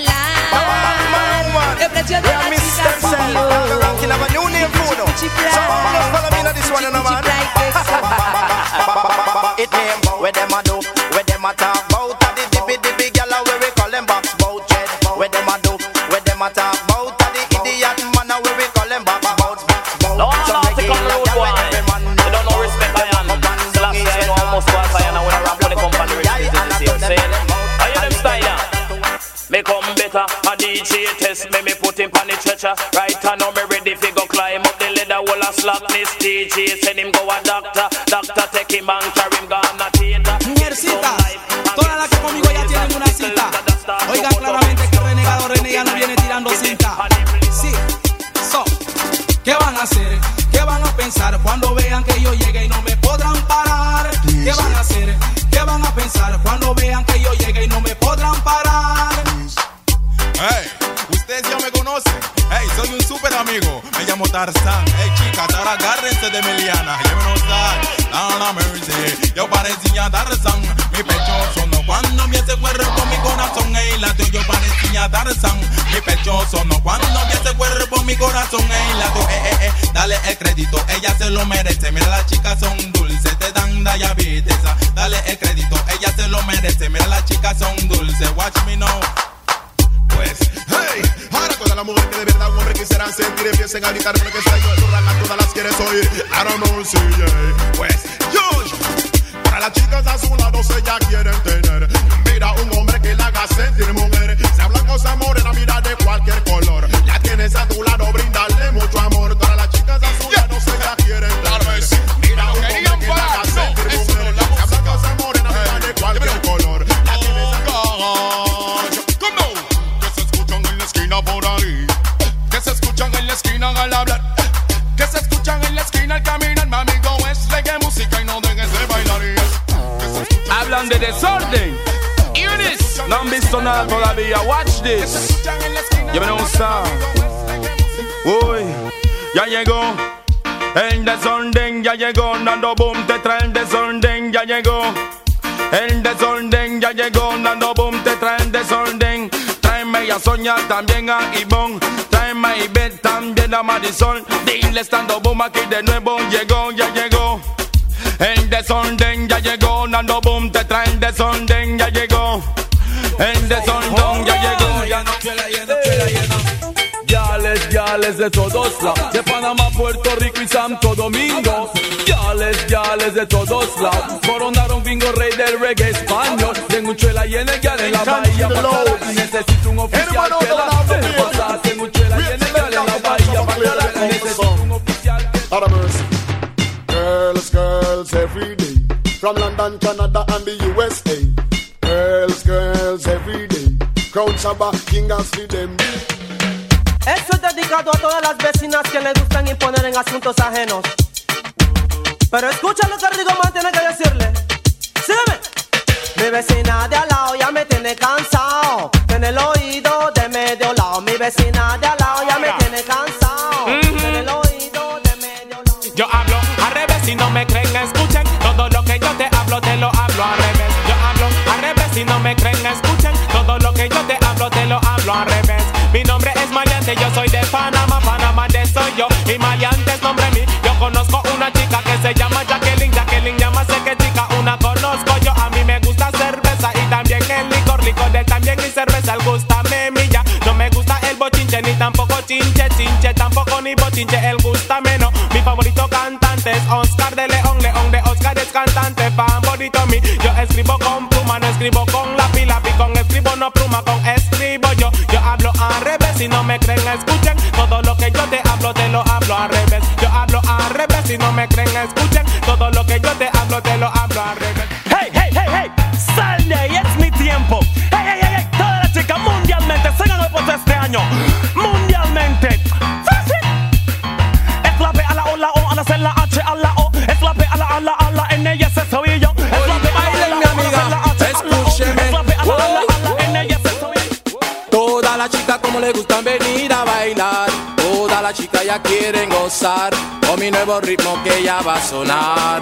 El precio de la chica subió. Gucci price. It name, where them a do, where them a talk about. The dippy gyal where we call them box bout jet. Where them a do, where them a talk about. The idiot man where we call them box bout. No, take on the road boy. You don't know respect I am. Still I say I know almost what I am. When I rap on the company, it's the same. Are you them style? Me come better. test me put him on the stretcher. Right now me ready fi go climb up the ladder. Wall of slackness. DJ send him go a doctor. Doctor take him and carry him gone a theater. Mujercitas, todas las que conmigo ya tienen una cita. Oigan claramente que el renegado renega no viene tirando cinta. Sí, ¿qué van a hacer? ¿Qué van a pensar cuando vean que yo llegue y no me podrán parar? ¿Qué van a hacer? ¿Qué van a pensar cuando vean que yo llegue y no me podrán parar? Hey, ustedes ya me conocen. Hey, soy un super amigo. Me llamo Tarzán. Hey, chicas, ahora agárrense de Meliana. Llévenos a la mercy. Yo parecía Tarzán. Mi pecho sonó cuando vi ese cuerpo, mi corazón. Hey, latió. Yo parecía Tarzán. Mi pecho sonó cuando vi ese cuerpo, mi corazón. Hey, latió. Dale el crédito, ella se lo merece. Mira, las chicas son dulces, te dan diabetes. Dale el crédito, ella se lo merece. Mira, las chicas son dulces. Watch me now. Pues, hey, ahora todas las mujeres que de verdad un hombre quisieran sentir empiecen a gritar porque está yo el rango, todas las quieres oír. I don't know, sí, yeah. Pues, yo, para las chicas a su lado se ya quieren tener. Mira un hombre que la haga sentir mujer. Sea blanco, sea morena, mira de cualquier color. La tienes a tu lado, brindarle mucho amor. Para las chicas a su lado se ya quieren tener. Mira un hombre que la haga sentir mujer. Sea blanco, sea morena, mira de cualquier color. La tienes a tu lado. Por ahí, que se escuchan en la esquina al hablar, que se escuchan en la esquina al caminar. Mi amigo es reggae música y no dejes de bailar. Hablan de desorden. Eunice, no han visto nada todavía. Watch this. Ya me gusta. Uy, ya llegó el desorden, ya llegó. Nando Boom te trae el desorden, ya llegó. El desorden ya llegó. Nando Boom te trae el desorden. Tráeme a Sonia, también a Ivonne. Tráeme a Ivette, también a Marisol. Dile estando Boom aquí de nuevo. Llegó, ya llegó. El desorden ya llegó. Nando Boom te trae el desorden, ya llegó. El desorden ya llegó. Ya no quiere lleno. Yales de todos lados, de Panamá, Puerto Rico y Santo Domingo. Yales de todos lados, coronaron bingo, rey del reggae español. Tengo un chela y en el gal en la bahía Bacalá. Necesito un oficial que la pasa. Tengo un chela y en el gal en la bahía Bacalá. Necesito un oficial que... Girls every day, from London, Canada and the USA. Girls every day, Crown Shabba, King and them. Eso es dedicado a todas las vecinas que le gustan imponer en asuntos ajenos. Pero escucha lo que el Rigo Man tiene que decirle. Sígueme. Mi vecina de al lado ya me tiene cansado. Tiene el oído de medio lado. Mi vecina de al lado ya me tiene cansado. Tiene el oído de medio lado. Yo hablo al revés, si no me creen, escuchen. Todo lo que yo te lo hablo al revés. Yo hablo al revés, si no me creen, escuchen. Todo lo que yo te lo hablo al revés. Mi nombre es Maleante, yo soy de Panamá. Panamá de soy yo y Maleante es nombre mío. Yo conozco una chica que se llama Jacqueline. Jacqueline llama sé que chica, una conozco yo. A mí me gusta cerveza y también el licor. Licor de también y cerveza, el gusta me milla. No me gusta el bochinche ni tampoco chinche. Chinche tampoco ni bochinche, el gusta menos. Mi favorito cantante es Oscar de León. León de Oscar es cantante favorito mío. Yo escribo con pluma, no escribo con lápiz. Lápiz con escribo, no pluma, con escribo yo. Yo hablo al revés, si no me creen, escuchen. Todo lo que yo te lo hablo al revés. Yo hablo al revés, si no me creen, escuchen. Todo lo que yo te lo hablo al revés. Hey, hey, hey, hey, sal de ahí, es mi tiempo. Hey, hey, hey, hey, todas las chicas mundialmente se ganó el puesto este año. Mundialmente. Es la P a la O, la O, a la C, la H, a la O. Es la P a la N, y S, soy yo. Es la P a la O, la O, a la C, la H, a la O. Es la P a la N, y S, soy yo. Todas las chicas como les gustan venir a bailar. Todas las chicas ya quieren gozar con mi nuevo ritmo que ya va a sonar.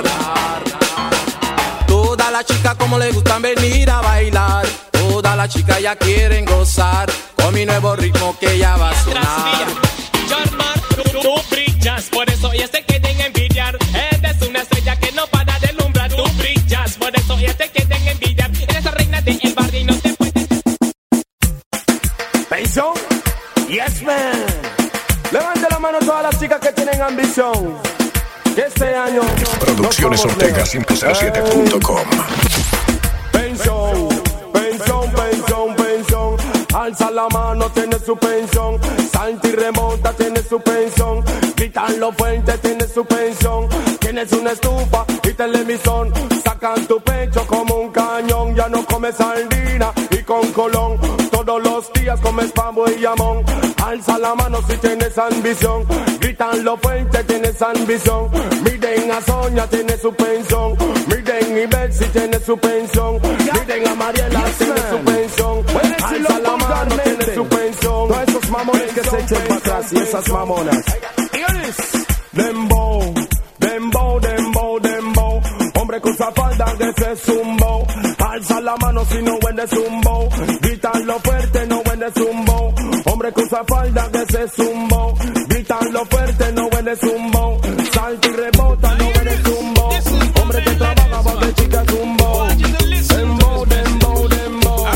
Todas las chicas como les gustan venir a bailar. Todas las chicas ya quieren gozar con mi nuevo ritmo que ya va a sonar. Tú brillas, por eso ellas te quieren envidiar. Eres una estrella que no para de alumbrar. Tú brillas, por eso ellas te quieren envidiar. Eres la reina del barrio y no te puedes. ¿Pensión? Yes, man. Levante la mano todas las chicas que tienen ambición. Que este año Producciones Ortega 507.com. Pensión, pensión, pensión, pensión. Alza la mano, tienes su pensión. Salta y remonta, tiene su pensión. Gritarlo fuerte, tiene su pensión. Tienes una estufa y televisor. Sacan tu pecho como un cañón. Ya no comes sardina y con colón. Todos los días comes pavo y jamón. Alza la mano si tienes ambición. Gritanlo fuerte, tienes ambición. Miren a Sonia, tiene su pensión. Miren y Betsy, tiene su pensión. Miren a Mariela, tiene su pensión. Alza la mano, tiene su pensión. Todos esos mamones que se echen para atrás y esas mamonas. Dembow, dembow, dembow, dembow. Hombre que usa falda que se zumbo. Alza la mano si no huele zumbo. Gritanlo fuerte, no huele zumbo. Hombre que usa falda que se zumbo. Gritanlo fuerte, no huele zumbo. Salta y rebota, no huele zumbo. Hombre que trabaja porque chica zumbo. Dembow, dembow, dembow.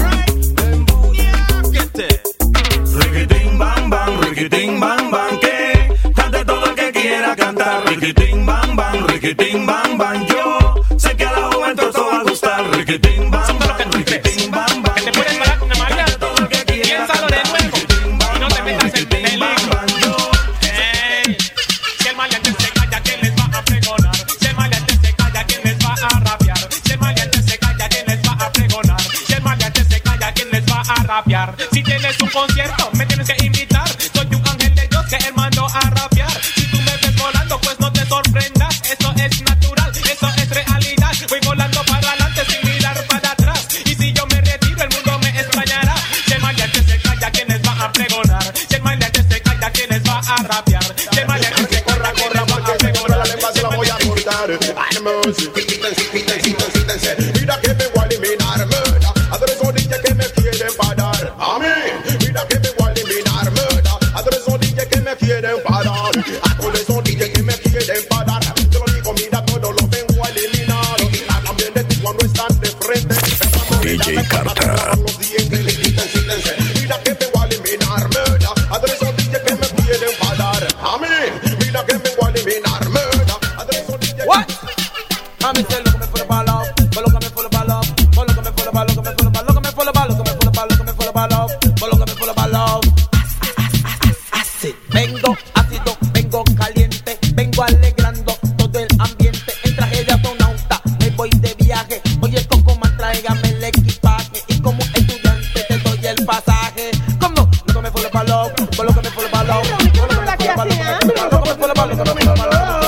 Riquitín bam bam, riquitín bam bam, que cante todo el que quiera cantar. Riquitín bam bam, riquitín bam bam, yo sé que a la juventud esto va a gustar. Riquitín bam bam, riquitín bam bam, que te puedes parar con el mariachi, todo el que quiera. Piénsalo de nuevo y no te metas en peligro. Si el mariachi se calla, ¿quién les va a pregonar? Si el mariachi se calla, ¿quién les va a rapear? Si el mariachi se calla, ¿quién les va a pregonar? Si el mariachi se calla, ¿quién les va a rapear? Si tienes un concierto, me tienes que invitar. Soy un ángel de Dios que él mandó a rapear. Si tú me ves volando, pues no te sorprendas. Eso es natural, eso es realidad. Voy volando para adelante sin mirar para atrás. Y si yo me retiro, el mundo me extrañará. Si el mariachi se calla, ¿quién les va a pregonar? Si el mariachi se calla, ¿quién les va a rapear? Si el mariachi se corra, corra, porque se corra la lengua se la voy a cortar. Ay, mercy, quítense. Mira que me voy a eliminar, murder. Adreso DJ que me quieren parar. A mí, mira que me voy a eliminar, murder. Adreso DJ que me quieren parar. Adreso DJ que me quieren parar. Te lo digo, mira, todo lo vengo a eliminar. También de ti cuando están de frente. DJ Carta. Mira que me voy a eliminar, murder. Adreso DJ que me quieren parar. A mí, mira que me voy a eliminar, murder. Adreso DJ. What? A mí se lo que me fue balo, colócame full of balo, colócame full of balo, que me full of balo, que me full of balo, que me full of balo, que me full of balo, colócame full of balo. Así, vengo ácido, vengo caliente, vengo alegrando todo el ambiente. En traje de astronauta, me voy de viaje. Oye, Cocoman, tráigame el equipaje y como estudiante te doy el pasaje. ¿Cómo? Colócame full of balo, colócame full of balo, colócame full of balo, colócame full of balo, colócame full of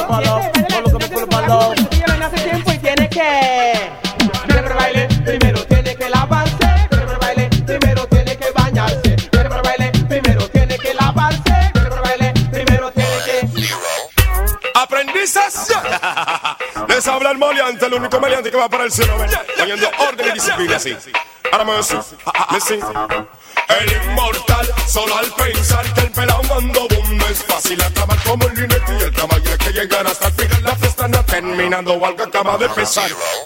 balo. Hace tiempo y tiene que baile, primero tiene que lavarse. Baile, primero tiene que bañarse. Baile, primero tiene que lavarse. Baile, primero tiene que. ¡Aprendices! Les habla el maleante, el único maleante que va para el cielo, poniendo orden y disciplina así. Ahora más, listen. El inmortal, solo al pensar que el pelao mando boom no es fácil acabar como el Linetti y el caballo que llegar hasta el final. La fiesta no terminando, algo acaba de empezar.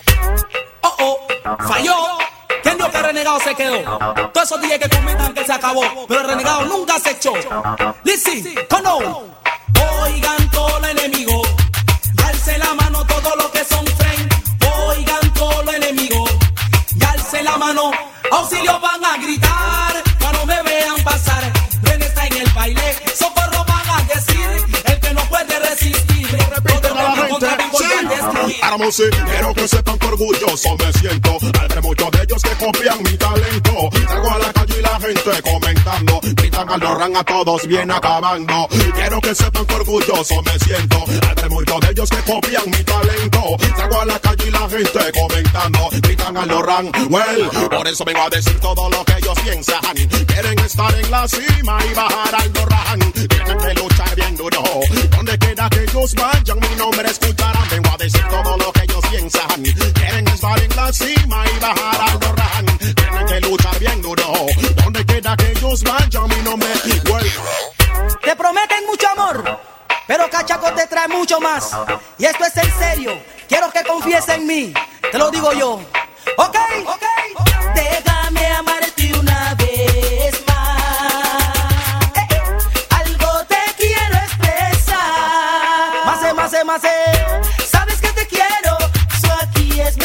Falló. ¿Quién dijo que el renegado se quedó? Todos esos días que comentan que se acabó, pero el renegado nunca se echó. Listen, come on. Oigan todo lo enemigo, y alce la mano todo lo que son friend. Oigan todo lo enemigo, y alce la mano. Auxilio van a gritar, cuando me vean pasar. René está en el baile, socorro van a decir. El que no puede resistir, todo lo que encontrará en destruir. Ahora sí, quiero que sepan que orgulloso me siento al ver muchos de ellos que copian mi talento. Salgo a la calle y la gente comentando, gritan al Lorran a todos bien acabando. Quiero que sepan que orgulloso me siento al ver muchos de ellos que copian mi talento. Salgo a la calle y la gente comentando, gritan al Lorran. Well, por eso vengo a decir todo lo que ellos piensan. Quieren estar en la cima y bajar al Lorran. Tienen que luchar bien duro. Donde quiera que ellos vayan, mi nombre escucharán. Vengo a decir todo lo que ellos piensan. Quieren estar en la cima y bajar al Lorran. Tienen que luchar bien duro. Donde quiera que ellos vayan, mi nombre well. Te prometen mucho amor, pero Cachaco te trae mucho más. Y esto es en serio, quiero que confíes en mí. Te lo digo yo. Ok. Déjame amarte una vez más. Algo te quiero expresar. Más. Sabes que te quiero, eso aquí es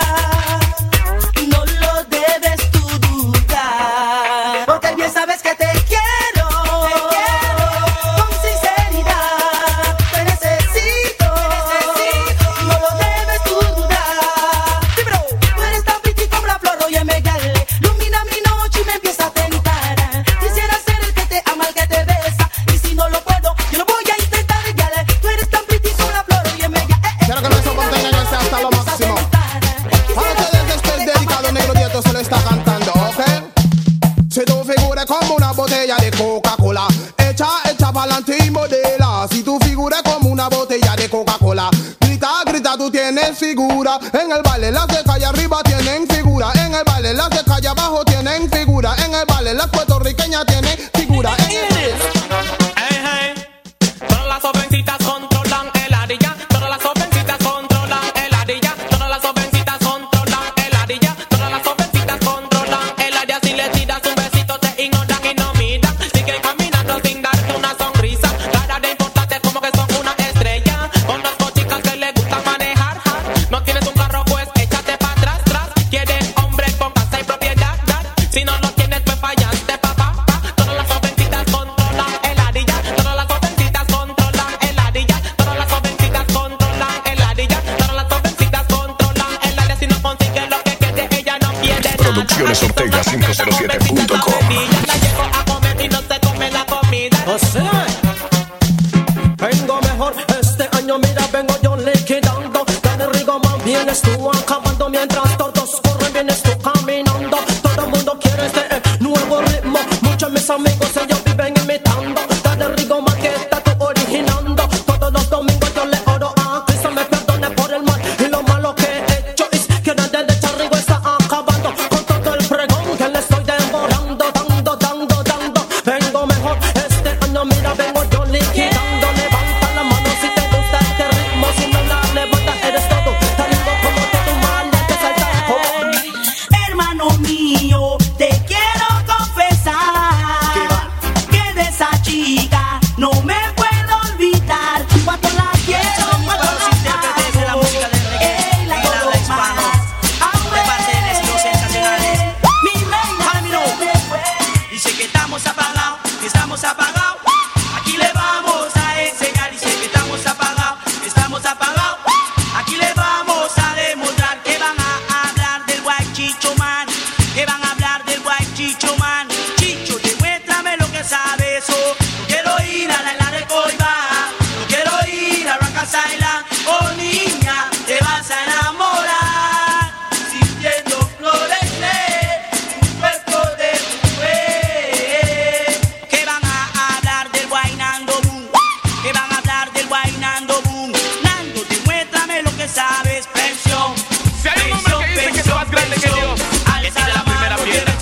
verdad. No lo debes tú dudar, porque bien sabes que te En el baile las de calle arriba tienen figura. En el baile las de calle abajo tienen figura. En el baile las puertorriqueñas tienen figura. Todas las jovencitas controlan el ardilla. Todas las jovencitas controlan el ardilla. Todas las jovencitas controlan el ardilla. Todas las jovencitas controlan el ardilla. Si le tiras un besito te ignoran y no miran. Siguen caminando sin darte una sonrisa. Cara de importante como que son una estrella. Conozco chicas que les gusta manejar. No tienes un carro pues échate para atrás, tras. Quieren hombre con casa y propiedad. Si no lo tienes pues fallaste papá. Todas las jovencitas controlan el ardilla. Todas las jovencitas controlan el ardilla. Todas las jovencitas controlan el ardilla. Todas las jovencitas controlan el ardilla. Si no consigue lo que quiere ella no quiere nada. Producciones Ortega 507.com. La llevo a comer y no se come la comida. O sea, vengo mejor este año, mira, vengo yo liquidando. Dale rigo, más vienes tú acabando. Mientras todos corren, vienes tú caminando. Todo el mundo quiere este nuevo ritmo. Muchos mis amigos ellos viven imitando. Dale rigo, más que está tú originando. Todos los domingos yo le oro a Cristo me perdone por el mal y lo malo que he hecho. Es que desde de Charrigo está acabando con todo el pregón que le estoy devorando. Dando. Vengo mejor este año, mira, vengo yo liquidando. Levanta la mano si te gusta este ritmo. Si no la levantas eres todo. Talento como todo mal, te salta. Hermano mío, te quiero confesar que de esa chica no me puedo olvidar. Cuando la quiero, cuando la amo, ey, la quiero más. De parte de estos sensacionales. Mi reina Dice que estamos apagados. Aquí le vamos a enseñar. Dice que estamos apagados. Aquí le vamos a demostrar que van a hablar del White Chicho Man. Que van a hablar del White Chicho Man. Chicho, demuéstrame lo que sabes. Oh, no quiero ir a la isla de Coiba. No quiero ir a Racas Island. Oh, niña, te vas a enamorar. Sintiendo flores de un cuerpo de mujer. Que van a hablar del Guaynando Boom. Que van a hablar del Guaynando Boom. Nando, demuéstrame lo que sabes. Pensión. Si hay un hombre que dice que es más grande que Dios, que tiene la primera piedra.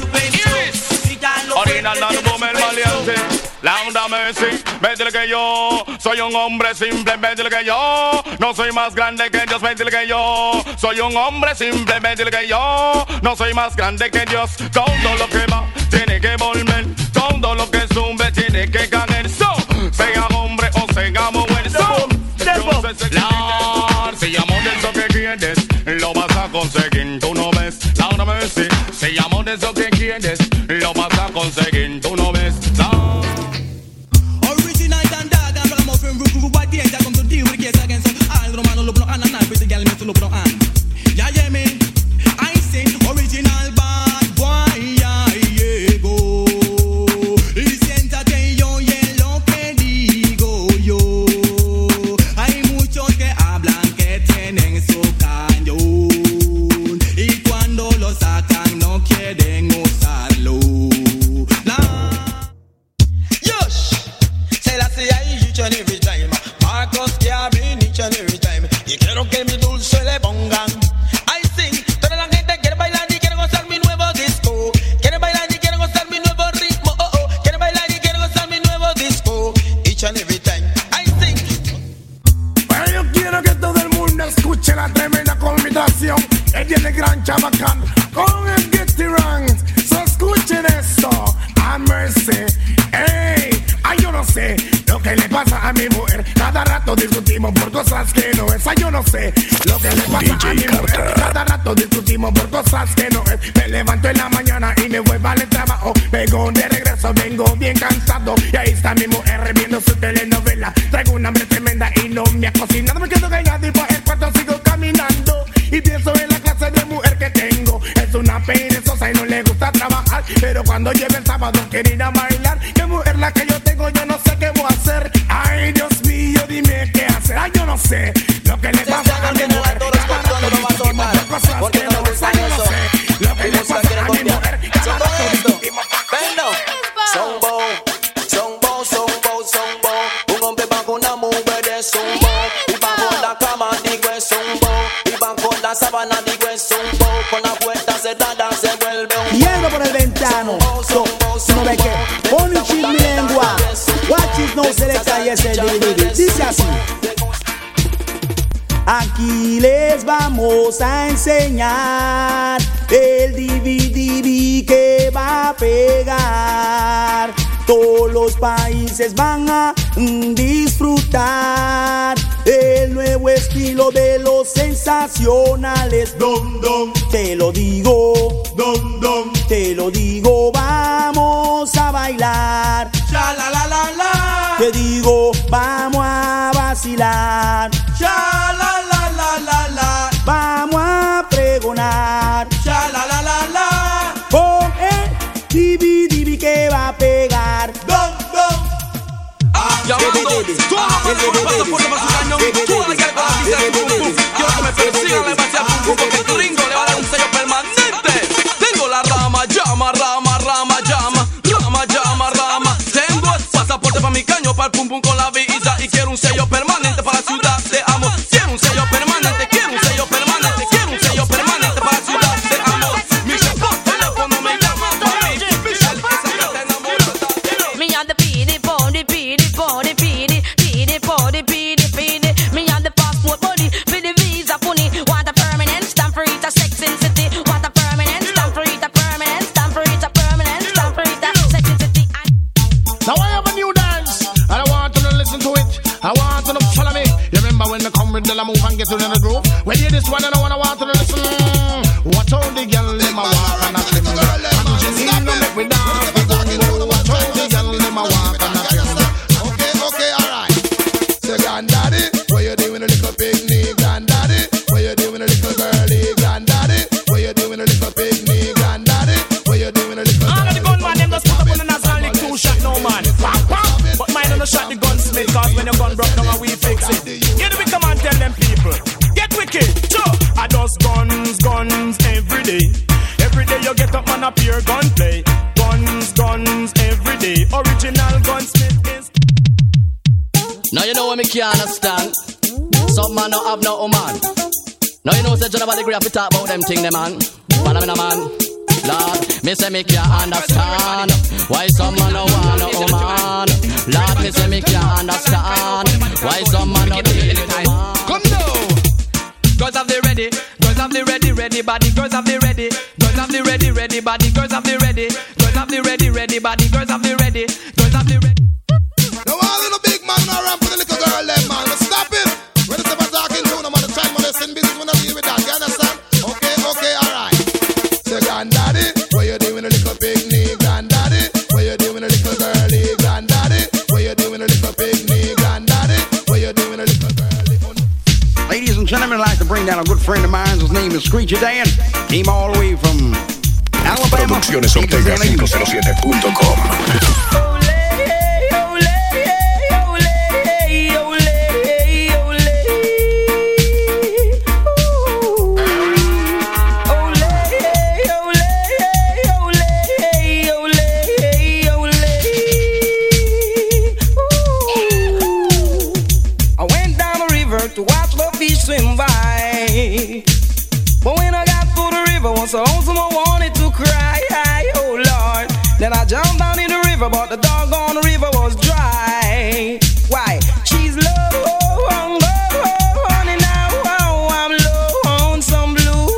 Original Nando Boom, el maleante. La onda Messi, métele que yo soy un hombre simple, métele que yo no soy más grande que Dios, métele que yo soy un hombre simple, métele que yo no soy más grande que Dios. Todo lo que va tiene que volver, todo lo que sube tiene que caer. So, sea hombre o sea mujer, so, si amor de eso que quieres, lo vas a conseguir, tú no ves. La onda Messi, si amor de eso que quieres, lo vas a conseguir, tú no ves. Original and dog and ragamuffin roof white danger come to deal with the case against all Romano look no hand and pretty girl me to look no hand. Yeah, hear me? I say original bad boy, yeah, go. Y siéntate yo y es lo que digo yo. Hay muchos que hablan que tienen su cañón y cuando lo sacan no quieren usarlo. Each and every time Marcos Carabin each and every time. Y quiero que mi dulce le pongan. I sing, toda la gente quiere bailar y quiere gozar mi nuevo disco. Quiere bailar y quiere gozar mi nuevo ritmo. Oh, oh. Quiere bailar y quiere gozar mi nuevo disco. Each and every time I sing. Pero yo quiero que todo el mundo escuche la tremenda combinación. Ella es el gran chabacán con el Getty Rank. So escuchen esto. A mercy. Ey, ay, yo no sé lo que le pasa a mi mujer. Cada rato discutimos por cosas que no es. Ay, yo no sé lo que le pasa a mi mujer. Cada rato discutimos por cosas que no es. Me levanto en la mañana y me voy para el trabajo. Vengo de regreso, vengo bien cansado. Y ahí está mi mujer viendo su telenovela. Traigo una hambre tremenda y no me ha cocinado. Me quedo callado y por el cuarto sigo caminando. Y pienso en la clase de mujer que tengo. Es una perezosa y no le gusta trabajar. Pero cuando llegue el sábado quiere ir a bailar. Qué mujer la que yo tengo, yo no sé qué voy a hacer. Ay, Dios mío, dime qué hacer. Ay, yo no sé lo que le pasa a mi mujer. Cada rato discutimos por cosas que no es. Ay, yo no sé lo que le pasa a mi mujer. Cada rato discutimos. Un hombre bajo una mujer es un bo. Y bajo la cama digo es un bo. Y bajo la sábana mi hueso un poco, la puerta cerrada se vuelve un Y entro por el ventano. No ve que pone chip mi lengua. Watch it, no selecta y ese DVD. Dice así. Aquí les vamos a enseñar el DVD que va a pegar. Todos los países van a disfrutar el nuevo estilo de los sensacionales. Dom, dom. Te lo digo, dom, dom. Te lo digo, vamos a bailar. Cha la la la la. Te digo, vamos a vacilar. Cha la la la la la. Vamos a pregonar. Cha la la la la. Con el DVD que va a pegar. Dom, dom. Llamando todos los pasos por su cañón. Todas las que con la pista de pum pum. Quiero que me persigan, le vacía pum pum. Porque el gringo le va a dar un sello permanente. Tengo la rama, llama, rama, rama, llama. Rama, llama, rama. Tengo el pasaporte para mi caño, para el pum pum con la visa. Y quiero un sello permanente para la ciudad de amor. Quiero un sello permanente, quiero un sello permanente. Quiero un sello permanente para la ciudad de amor. Mi por teléfono me llama para mí. Michelle, esa que te enamora. Me on the beady, body, beady, body, beady, beady, body, beady, beady. Me on the passport body, for the visa funny. Want a permanent stamp for it, a sex in city. Want a permanent stamp for it, a permanent stamp for it, a permanent stamp for it, a sex in city. Now I have a new dance, and I want you to listen to it. I want you to follow me. You remember when they come with the move and get to the groove? When you hear this one, and I want you to listen. Watch all the girl in my walk and I sing. Angelina make me dance. Watch all the girl in my walk and I sing. Okay, alright. So granddaddy, what you doing a little picnic? Granddaddy, what you doing a little girly? Granddaddy, what you doing a little picnic? Granddaddy, what you doing a little girly? All of the gunman, them just put up on the national lick 2 shot, no man. But mine on the shot the gunsmith, cause when your gun broke down, we fix it. You know we come and tell them people, get wicked, sure. I just guns every day. Every day you get up man a pure gunplay. Guns every day. Original gunsmith is. Now you know what me can't understand. Some man don't have no man. Now you know say nobody agree to talk about them thing, them man. Follow me no man. Lord, me say me can't understand why some man don't want no man. Lord, me say me can't understand why some man don't need no man. Come now. Girls have the ready. Girls have the ready body. Girls have the ready. Girls have the ready body. Girls have the ready. Girls have the ready body. Girls have the ready. Girls have the ready. No all in a big man now run for the little girl them man. Let's stop it. When it's ever talking to them on the time when they send business when I deal with that. You understand? Okay, alright. Say granddaddy, what you doing a little picnic? Granddaddy, what you doing a little girly? Granddaddy, what you doing a little picnic? Granddaddy, what you doing a little girly? Ladies and gentlemen, I'd like to bring down a good friend of mine. His name is Screechy Dan. Came all the way from Alabama. Producciones Ortega 507.com. To watch the fish swim by, but when I got to the river, once I someone wanted to cry, oh Lord. Then I jumped down in the river, but the doggone river was dry. Why? She's low on honey now, I'm low on some blue.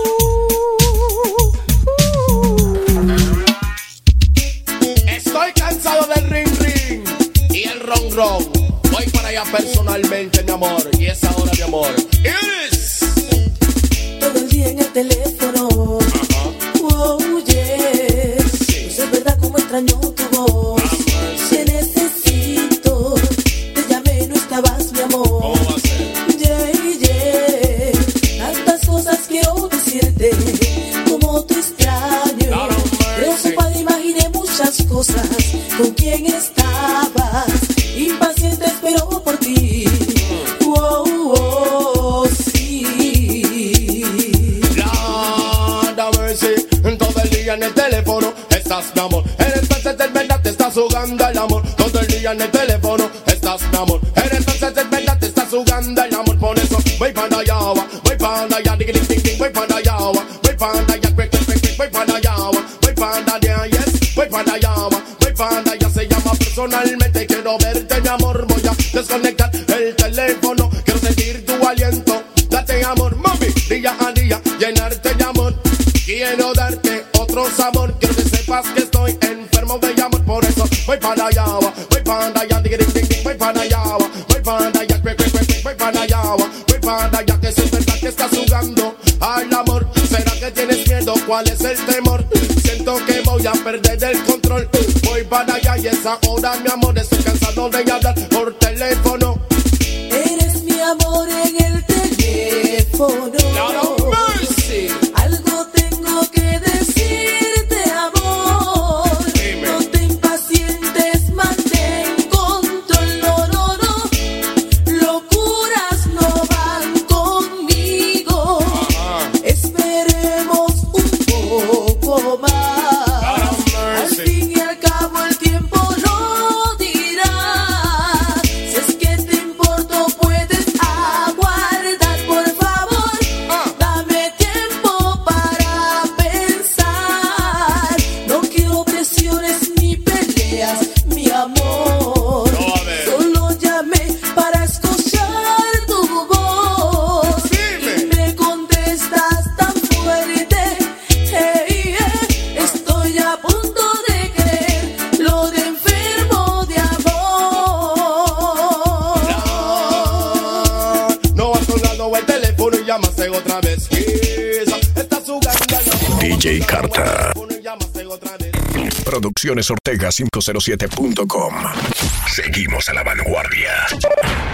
Estoy cansado del ring ring y el ron ron. Voy para allá personalmente, mi amor. Y es ahora, mi amor. Iris. Todo el día en el teléfono. Oh, yes. Sí. No sé verdad cómo extraño tu voz. Te necesito. Te llamé y no estabas, mi amor. ¿Cómo va a ser? Yeah. Tantas cosas quiero decirte. Como te extraño. Preocupada imaginé muchas cosas. Con quién estabas. Impaciente espero por ti. Sí. Lord have mercy. Todo el día en el teléfono estás, mi amor. Eres entonces de verdad te estás jugando el amor. Todo el día en el teléfono estás, mi amor. Eres entonces de verdad te estás jugando el amor. Por eso voy para allá, voy para allá, dig, dig, dig, voy para para allá, voy para allá, quick, voy para allá, voy para allá, yes, voy para allá, voy para allá, se llama personalmente, quiero verte mi amor, voy a desconectar el teléfono, quiero sentir tu aliento, date amor, mami, día a día, llenarte de amor, quiero darte otro sabor, quiero que sepas que estoy enfermo de amor, por eso voy para allá, voy para allá, voy para allá, voy para allá, voy para allá, voy para allá, que si es verdad que estás jugando al amor, será que tienes miedo, cuál es el temor, siento que voy a perder el control, voy para allá y esa hora mi amor, estoy cansado de hablar por teléfono. Eres mi amor en el teléfono. Algo tengo que decirte, amor. Dime. No te impacientes, mantén control. No, no, no. Locuras no van conmigo. Esperemos un poco más. Al fin y al cabo el tiempo lo dirá. Si es que te importo puedes aguardar, por favor. Dame tiempo para pensar. No quiero presiones ni peleas, mi amor. Solo llamé para escuchar tu voz. Y me contestas tan fuerte. Hey, estoy a punto de creer lo de enfermo de amor. No has colgado el teléfono y llamaste otra vez. Estás jugando al amor. DJ Carta. Producciones Ortega 507.com. Seguimos a la vanguardia.